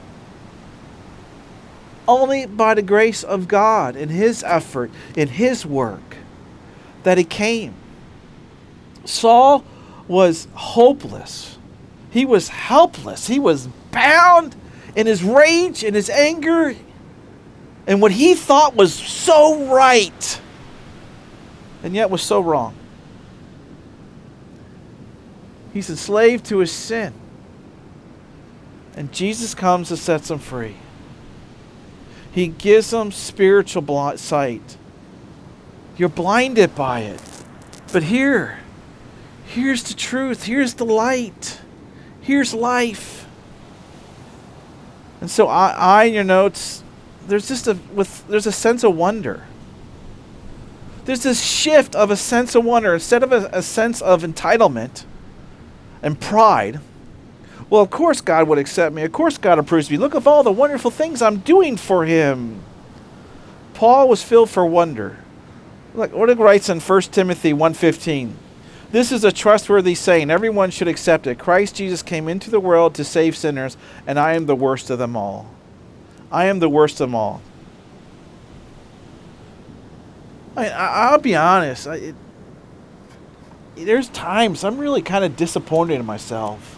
only by the grace of God and his effort, in his work, that he came. Saul was hopeless. He was helpless. He was bound in his rage, in his anger, and what he thought was so right, and yet was so wrong. He's enslaved to his sin. And Jesus comes to set him free. He gives him spiritual sight. You're blinded by it. But here's the truth. Here's the light. Here's life. And so in your notes, there's a sense of wonder. There's this shift of a sense of wonder. Instead of a sense of entitlement and pride, well, of course God would accept me. Of course God approves me. Look at all the wonderful things I'm doing for him. Paul was filled for wonder. Look what it writes in 1 Timothy 1:15. This is a trustworthy saying. Everyone should accept it. Christ Jesus came into the world to save sinners, and I am the worst of them all. I am the worst of them all. I'll be honest. There's times I'm really kind of disappointed in myself.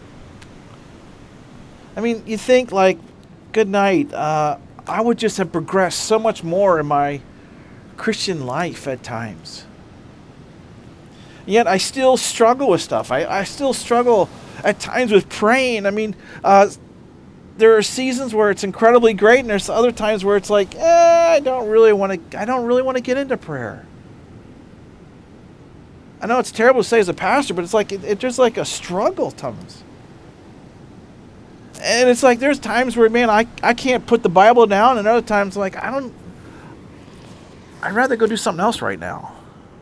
I mean, you think like, good night. I would just have progressed so much more in my Christian life at times. Yet I still struggle with stuff. I still struggle at times with praying. I mean, there are seasons where it's incredibly great, and there's other times where it's like, I don't really want to get into prayer. I know it's terrible to say as a pastor, but it's like it's just like a struggle sometimes. And it's like there's times where, man, I can't put the Bible down, and other times like I'd rather go do something else right now.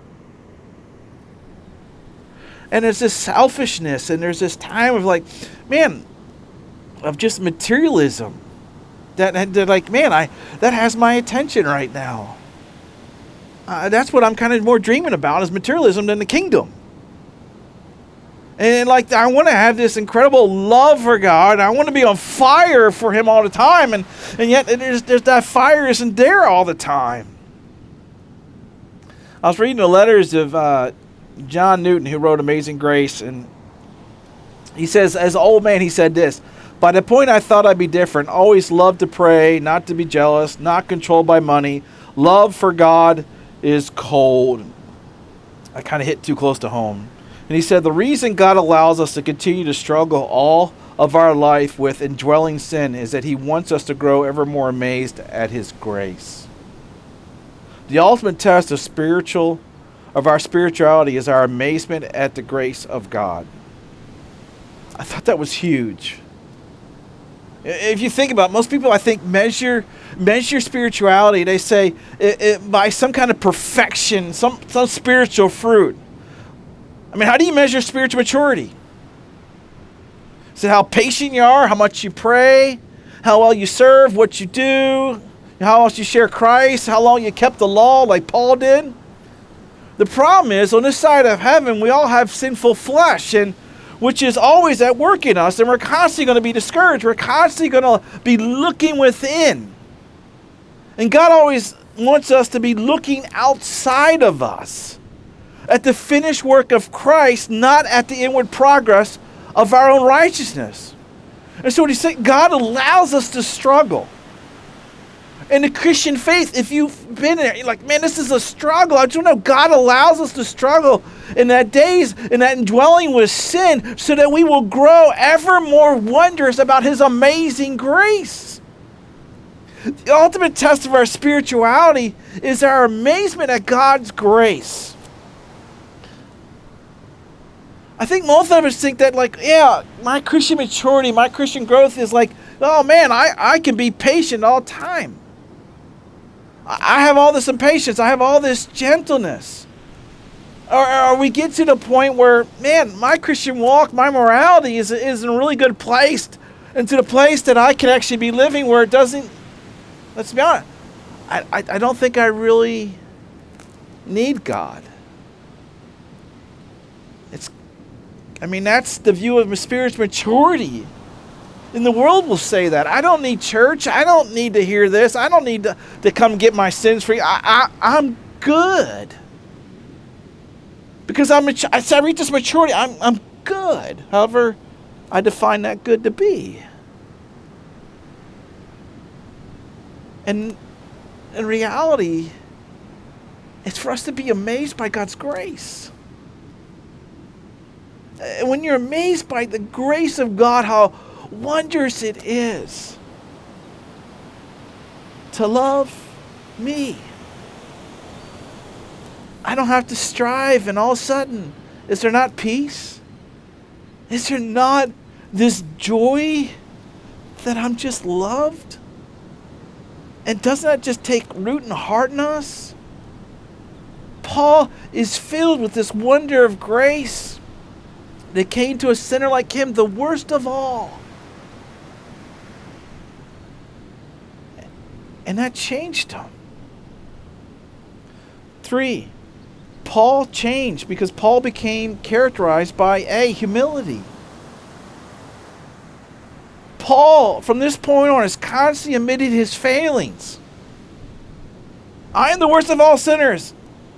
And there's this selfishness, and there's this time of like, man, of just materialism that like, man, that has my attention right now. That's what I'm kind of more dreaming about, is materialism than the kingdom. And like, I want to have this incredible love for God. I want to be on fire for Him all the time, and yet there's that fire isn't there all the time. I was reading the letters of John Newton, who wrote Amazing Grace, and he says, as an old man, he said this: by the point I thought I'd be different, always loved to pray, not to be jealous, not controlled by money. Love for God is cold. I kind of hit too close to home. And he said, the reason God allows us to continue to struggle all of our life with indwelling sin is that He wants us to grow ever more amazed at His grace. The ultimate test of our spirituality is our amazement at the grace of God. I thought that was huge. If you think about it, most people, I think, measure spirituality, they say, by some kind of perfection, some spiritual fruit. I mean, how do you measure spiritual maturity? Is it how patient you are, how much you pray, how well you serve, what you do, how else you share Christ, how long you kept the law like Paul did? The problem is, on this side of heaven, we all have sinful flesh, and which is always at work in us, and we're constantly going to be discouraged. We're constantly going to be looking within. And God always wants us to be looking outside of us, at the finished work of Christ, not at the inward progress of our own righteousness. And so what He's saying, God allows us to struggle. In the Christian faith, if you've been there, you're like, man, this is a struggle. I just know God allows us to struggle in that indwelling with sin, so that we will grow ever more wondrous about His amazing grace. The ultimate test of our spirituality is our amazement at God's grace. I think most of us think that, like, yeah, my Christian maturity, my Christian growth is like, oh man, I can be patient all the time. I have all this impatience. I have all this gentleness. Or we get to the point where, man, my Christian walk, my morality is in a really good place, and to the place that I can actually be living where it doesn't, let's be honest, I don't think I really need God. That's the view of spiritual maturity. And the world will say that. I don't need church. I don't need to hear this. I don't need to come get my sins free. I'm good. Because I reach this maturity. I'm good. However, I define that good to be. And in reality, it's for us to be amazed by God's grace. And when you're amazed by the grace of God, how wondrous it is to love me. I don't have to strive, and all of a sudden, is there not peace? Is there not this joy that I'm just loved? And doesn't that just take root and heart in us? Paul is filled with this wonder of grace that came to a sinner like him, the worst of all. And that changed him. 3, Paul changed because Paul became characterized by humility. Paul, from this point on, has constantly admitted his failings. I am the worst of all sinners.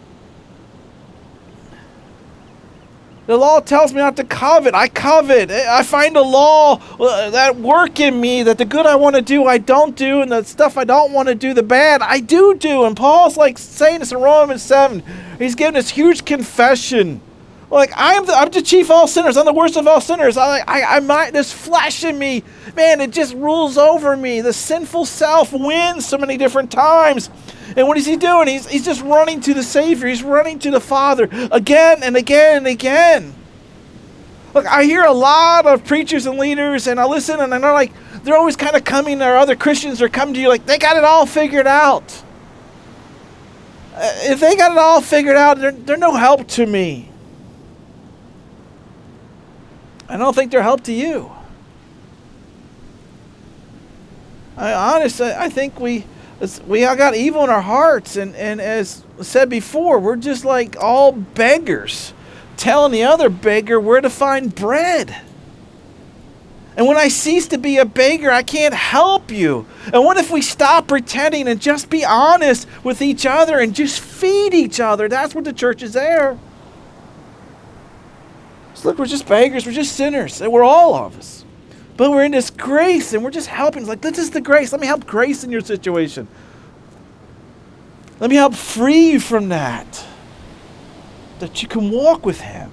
The law tells me not to covet. I covet. I find a law that work in me, that the good I want to do, I don't do, and the stuff I don't want to do, the bad, I do. And Paul's like saying this in Romans 7. He's giving this huge confession. Like, I'm the chief of all sinners. I'm the worst of all sinners. This flesh in me, man, it just rules over me. The sinful self wins so many different times. And what is he doing? He's just running to the Savior. He's running to the Father again and again and again. Look, I hear a lot of preachers and leaders, and I listen, and I know, like, they're always kind of coming, or other Christians are coming to you like, they got it all figured out. If they got it all figured out, they're no help to me. I don't think they're help to you. Honestly, I think we all got evil in our hearts, and as said before, we're just like all beggars, telling the other beggar where to find bread. And when I cease to be a beggar, I can't help you. And what if we stop pretending and just be honest with each other and just feed each other? That's what the church is there. So look, we're just beggars, we're just sinners, and we're all of us. But we're in this grace, and we're just helping. It's like, this is the grace. Let me help grace in your situation. Let me help free you from that you can walk with him.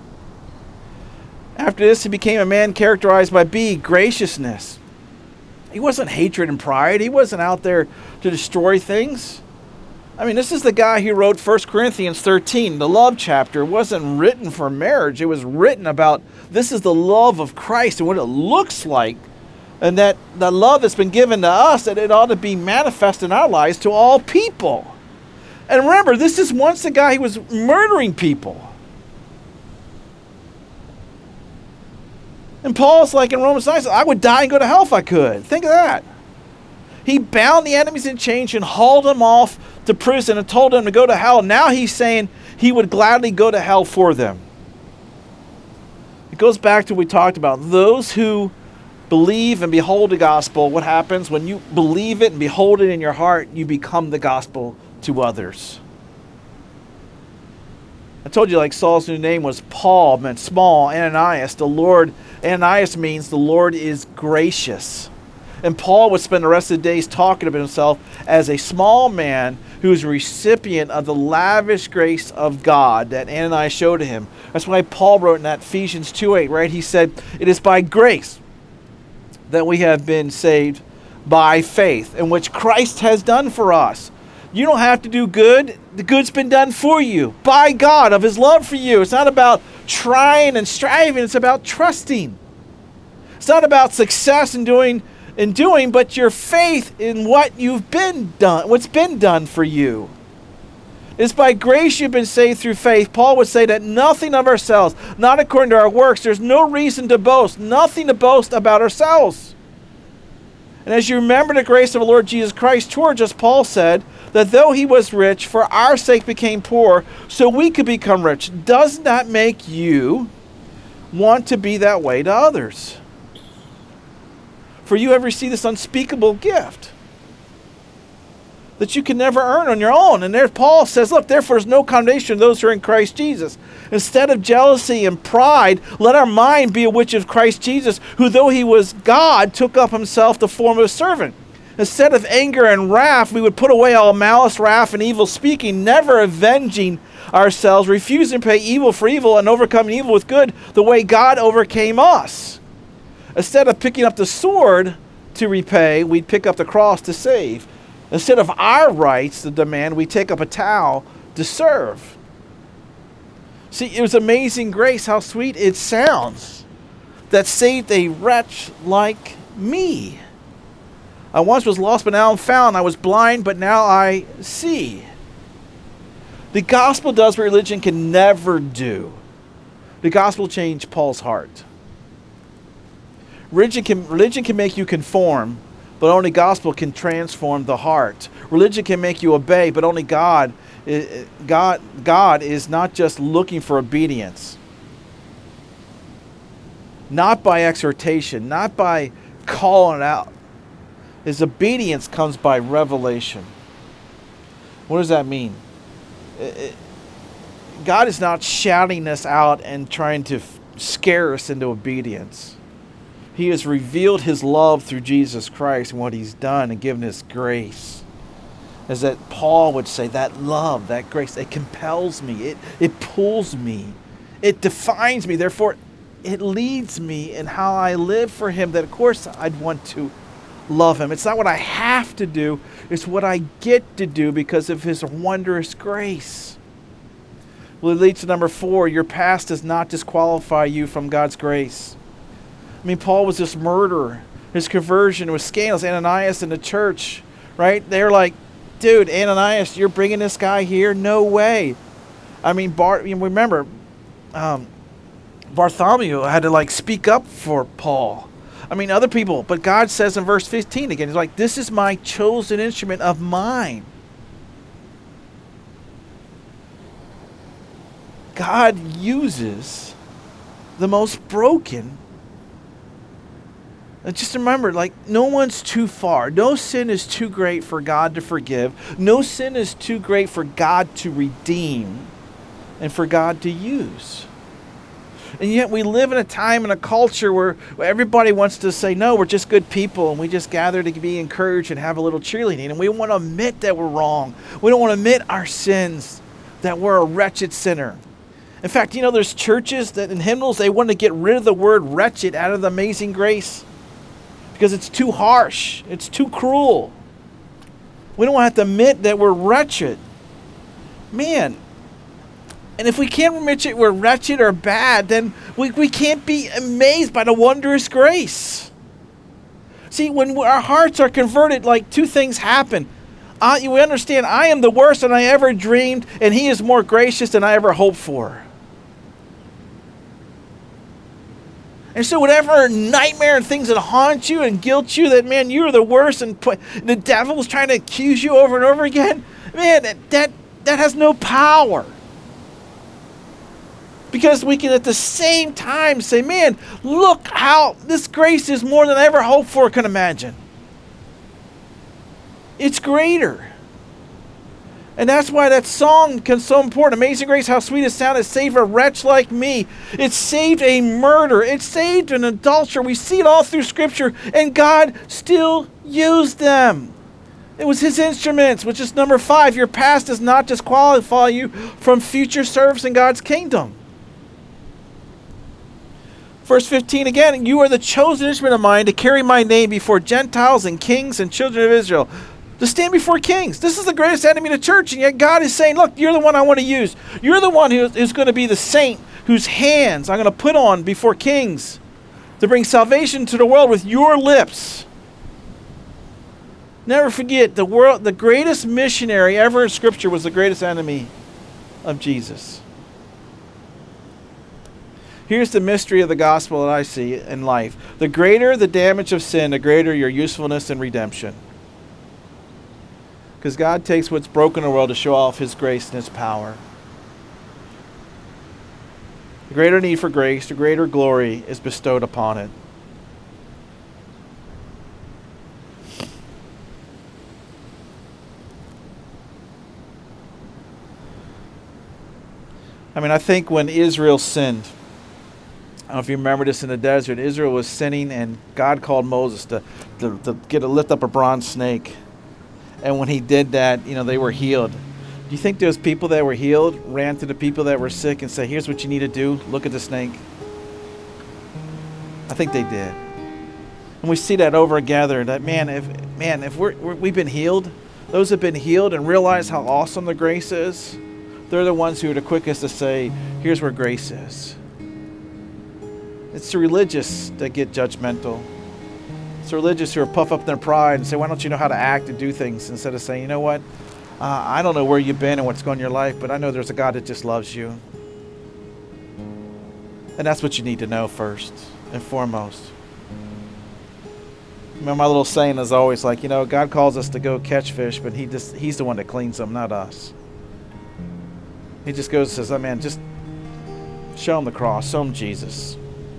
After this, he became a man characterized by graciousness. He wasn't hatred and pride. He wasn't out there to destroy things. I mean, this is the guy who wrote 1 Corinthians 13, the love chapter. It wasn't written for marriage. It was written about, this is the love of Christ and what it looks like. And that the love that's been given to us, that it ought to be manifest in our lives to all people. And remember, this is once the guy who was murdering people. And Paul's like in Romans 9, I would die and go to hell if I could. Think of that. He bound the enemies in chains and hauled them off to prison and told them to go to hell. Now he's saying he would gladly go to hell for them. It goes back to what we talked about. Those who believe and behold the gospel, what happens when you believe it and behold it in your heart, you become the gospel to others. I told you, like, Saul's new name was Paul, meant small. Ananias, Ananias means the Lord is gracious. And Paul would spend the rest of the days talking about himself as a small man who is a recipient of the lavish grace of God that Ananias showed to him. That's why Paul wrote in that Ephesians 2:8, right? He said, it is by grace that we have been saved by faith, in which Christ has done for us. You don't have to do good. The good's been done for you by God, of his love for you. It's not about trying and striving. It's about trusting. It's not about success in doing, but your faith in what you've been done, what's been done for you. It's by grace you've been saved through faith. Paul would say that nothing of ourselves, not according to our works. There's no reason to boast, nothing to boast about ourselves. And as you remember the grace of the Lord Jesus Christ towards us, Paul said that though he was rich, for our sake became poor, so we could become rich. Does that make you want to be that way to others? For you have received this unspeakable gift that you can never earn on your own. And there Paul says, look, therefore there's no condemnation to those who are in Christ Jesus. Instead of jealousy and pride, let our mind be a which of Christ Jesus, who though he was God, took up himself the form of a servant. Instead of anger and wrath, we would put away all malice, wrath, and evil speaking, never avenging ourselves, refusing to pay evil for evil, and overcoming evil with good, the way God overcame us. Instead of picking up the sword to repay, we'd pick up the cross to save. Instead of our rights to demand, we take up a towel to serve. See, it was amazing grace, how sweet it sounds, that saved a wretch like me. I once was lost, but now I'm found. I was blind, but now I see. The gospel does what religion can never do. The gospel changed Paul's heart. Religion can make you conform, but only gospel can transform the heart. Religion can make you obey, but only God is not just looking for obedience. Not by exhortation, not by calling out. His obedience comes by revelation. What does that mean? God is not shouting us out and trying to scare us into obedience. He has revealed his love through Jesus Christ and what he's done and given us grace. As that Paul would say, that love, that grace, it compels me. It pulls me. It defines me. Therefore, it leads me in how I live for him, that of course I'd want to love him. It's not what I have to do. It's what I get to do because of his wondrous grace. Well, it leads to number 4. Your past does not disqualify you from God's grace. I mean, Paul was this murderer. His conversion was scandalous. Ananias in the church, right? They're like, dude, Ananias, you're bringing this guy here? No way. I mean, remember, Bartholomew had to like speak up for Paul. I mean, other people. But God says in verse 15 again, he's like, this is my chosen instrument of mine. God uses the most broken. And just remember, like, no one's too far. No sin is too great for God to forgive. No sin is too great for God to redeem and for God to use. And yet we live in a time and a culture where everybody wants to say, no, we're just good people and we just gather to be encouraged and have a little cheerleading. And we want to admit that we're wrong. We don't want to admit our sins, that we're a wretched sinner. In fact, you know, there's churches that in hymnals, they want to get rid of the word wretched out of the Amazing Grace because it's too harsh. It's too cruel. We don't have to admit that we're wretched. Man. And if we can't admit we're wretched or bad, then we can't be amazed by the wondrous grace. See, when our hearts are converted, like 2 things happen. We understand I am the worst than I ever dreamed, and he is more gracious than I ever hoped for. And so whatever nightmare and things that haunt you and guilt you that, man, you're the worst and the devil's trying to accuse you over and over again, man, that has no power. Because we can at the same time say, man, look how this grace is more than I ever hoped for or can imagine. It's greater. And that's why that song is so important. Amazing Grace, how sweet it sounded. It saved a wretch like me. It saved a murderer. It saved an adulterer. We see it all through Scripture. And God still used them. It was his instruments, which is number 5. Your past does not disqualify you from future service in God's kingdom. Verse 15 again, you are the chosen instrument of mine to carry my name before Gentiles and kings and children of Israel. To stand before kings. This is the greatest enemy of the church, and yet God is saying, look, you're the one I want to use. You're the one who is going to be the saint whose hands I'm going to put on before kings to bring salvation to the world with your lips. Never forget, the greatest missionary ever in Scripture was the greatest enemy of Jesus. Here's the mystery of the gospel that I see in life. The greater the damage of sin, the greater your usefulness and redemption. Because God takes what's broken in the world to show off his grace and his power. The greater need for grace, the greater glory is bestowed upon it. I mean, I think when Israel sinned, I don't know if you remember this in the desert, Israel was sinning and God called Moses to lift up a bronze snake. And when he did that, you know, they were healed. Do you think those people that were healed ran to the people that were sick and said, here's what you need to do. Look at the snake. I think they did. And we see that over again, that if we've been healed, those have been healed and realize how awesome the grace is, they're the ones who are the quickest to say, here's where grace is. It's the religious that get judgmental. It's the religious who are puffed up in their pride and say, why don't you know how to act and do things, instead of saying, you know what, I don't know where you've been and what's going on in your life, but I know there's a God that just loves you. And that's what you need to know first and foremost. Remember, my little saying is always like, you know, God calls us to go catch fish, but he's the one that cleans them, not us. He just goes and says, oh man, just show them the cross, show them Jesus.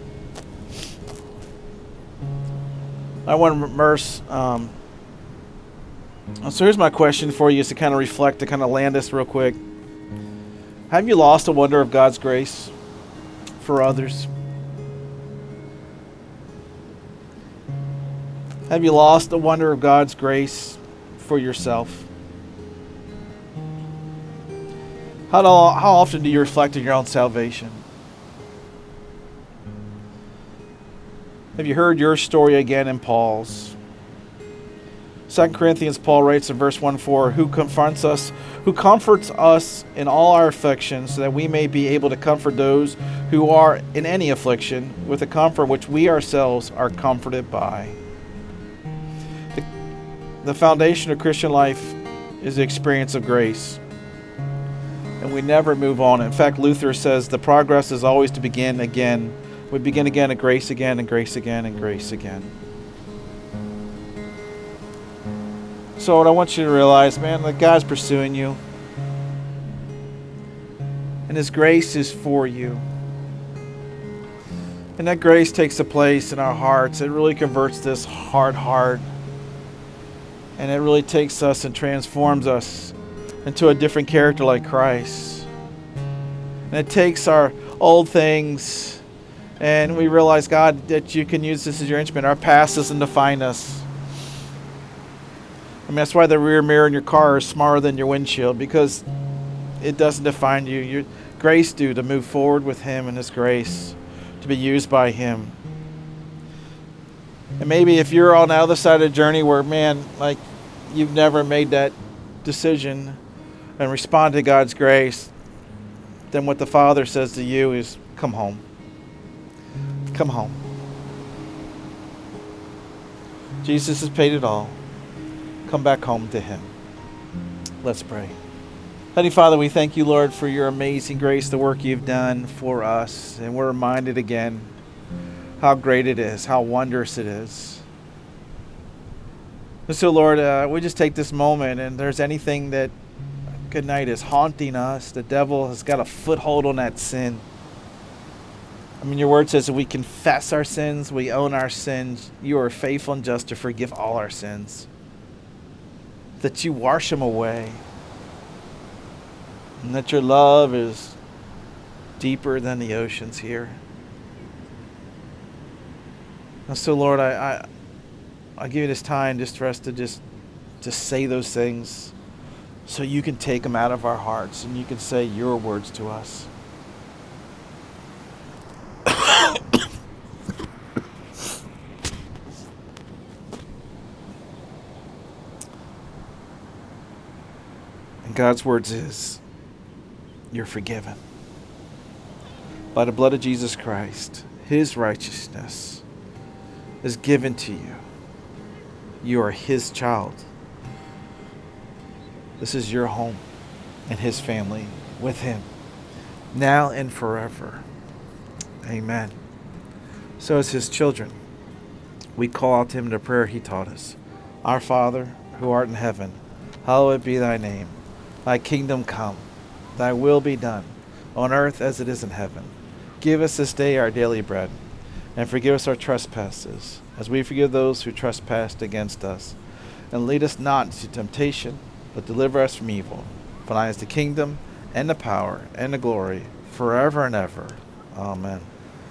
I want to immerse. So here's my question for you, is to kind of reflect, to kind of land this real quick. Have you lost the wonder of God's grace for others? Have you lost the wonder of God's grace for yourself? How often do you reflect on your own salvation? Have you heard your story again in Paul's? 2 Corinthians, Paul writes in verse 1:4, who comforts us in all our afflictions, so that we may be able to comfort those who are in any affliction with the comfort which we ourselves are comforted by. The foundation of Christian life is the experience of grace. And we never move on. In fact, Luther says the progress is always to begin again. We begin again at grace again and grace again and grace again. So what I want you to realize, man, that God's pursuing you. And His grace is for you. And that grace takes a place in our hearts. It really converts this hard heart. And it really takes us and transforms us into a different character like Christ. And it takes our old things, and we realize, God, that you can use this as your instrument. Our past doesn't define us. I mean, that's why the rear mirror in your car is smaller than your windshield, because it doesn't define you. Your grace due to move forward with Him and His grace, to be used by Him. And maybe if you're on the other side of the journey where, man, like you've never made that decision and respond to God's grace, then what the Father says to you is, come home. Come home. Jesus has paid it all. Come back home to Him. Let's pray. Heavenly Father, we thank you, Lord, for your amazing grace, the work you've done for us. And we're reminded again how great it is, how wondrous it is. And so, Lord, we just take this moment, and if there's anything that good night is haunting us, the devil has got a foothold on that sin. I mean, your word says that we confess our sins, we own our sins. You are faithful and just to forgive all our sins, that you wash them away, and that your love is deeper than the oceans here. And so, Lord, I give you this time just for us to just say those things, so you can take them out of our hearts and you can say your words to us. And God's words is, you're forgiven. By the blood of Jesus Christ, His righteousness is given to you. You are His child. This is your home and His family with Him, now and forever. Amen. So as His children, we call out to Him in the prayer He taught us. Our Father, who art in heaven, hallowed be thy name. Thy kingdom come, thy will be done, on earth as it is in heaven. Give us this day our daily bread, and forgive us our trespasses, as we forgive those who trespass against us. And lead us not into temptation, but deliver us from evil. For thine is the kingdom, and the power, and the glory, forever and ever. Amen.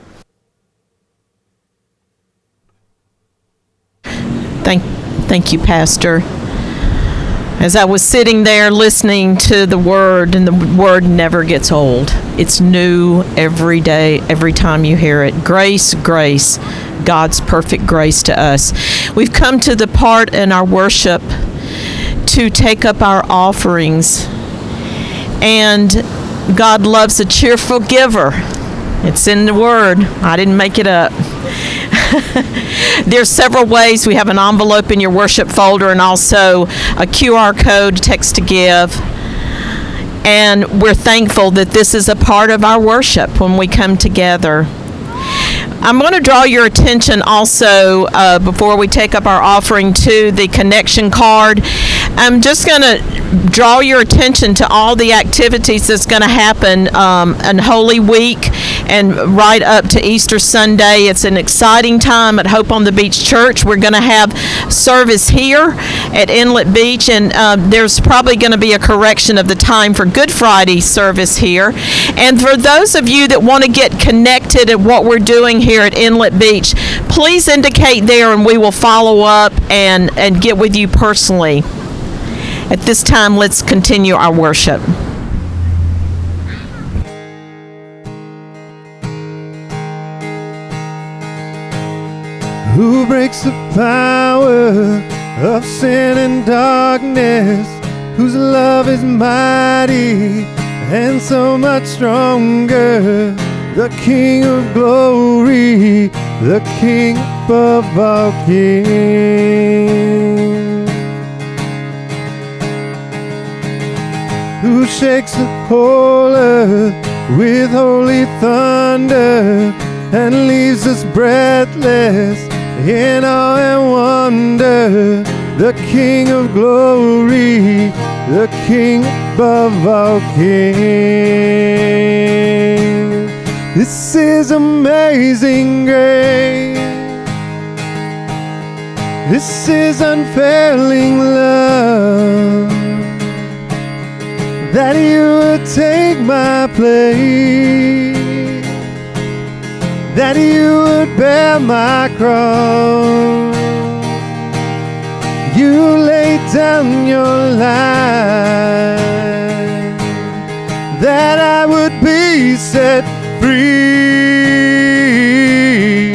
Thank you, Pastor. As I was sitting there listening to the Word, and the Word never gets old. It's new every day, every time you hear it. Grace, grace, God's perfect grace to us. We've come to the part in our worship to take up our offerings. And God loves a cheerful giver. It's in the Word. I didn't make it up. There's several ways. We have an envelope in your worship folder and also a QR code, text to give. And we're thankful that this is a part of our worship when we come together. I'm going to draw your attention also, before we take up our offering, to the connection card. I'm just going to draw your attention to all the activities that's going to happen on Holy Week and right up to Easter Sunday. It's an exciting time at Hope on the Beach Church. We're going to have service here at Inlet Beach, and there's probably going to be a correction of the time for Good Friday service here. And for those of you that want to get connected at what we're doing here at Inlet Beach, please indicate there and we will follow up and get with you personally. At this time, let's continue our worship. Who breaks the power of sin and darkness, whose love is mighty and so much stronger. The King of glory, the King above all kings, who shakes the whole earth with holy thunder and leaves us breathless in awe and wonder. The King of glory, the King above all kings. This is amazing grace. This is unfailing love, that you would take my place, that you would bear my cross. You laid down your life, that I would be set free.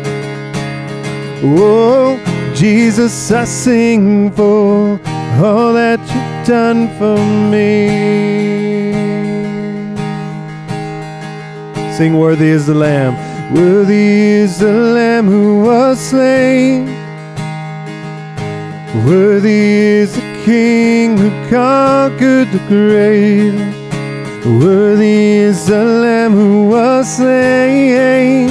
Oh, Jesus, I sing for all that you've done for me. Sing, worthy is the Lamb, worthy is the Lamb who was slain. Worthy is the King who conquered the grave. Worthy is the Lamb who was slain.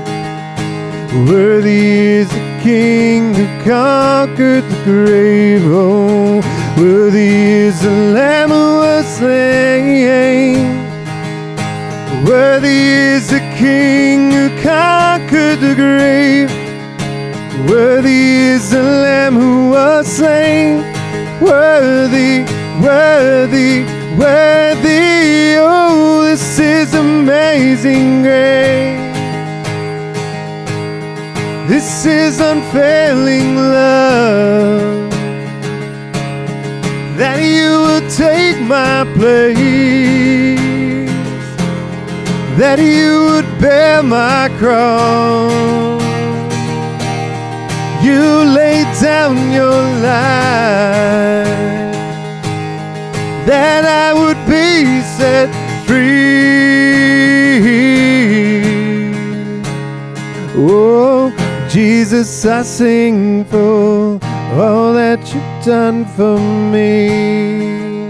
Worthy is the King who conquered the grave. Oh, worthy is the Lamb who was slain. Worthy is the King who conquered the grave. Worthy is the Lamb who was slain. Worthy, worthy, worthy. Oh, this is amazing grace. This is unfailing love, that you would take my place, that you would bear my cross. You laid down your life, that I would be set free. Oh, Jesus, I sing for all that you've done for me.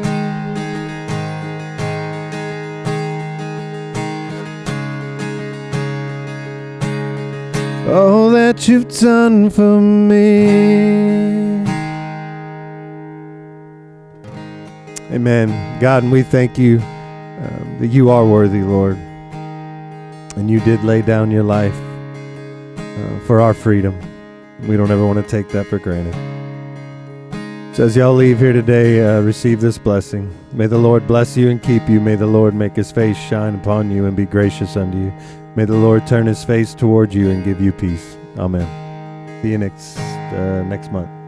All that you've done for me. Amen. God, and we thank you that you are worthy, Lord. And you did lay down your life for our freedom. We don't ever want to take that for granted. So as y'all leave here today, receive this blessing. May the Lord bless you and keep you. May the Lord make his face shine upon you and be gracious unto you. May the Lord turn his face toward you and give you peace. Amen. See you next month.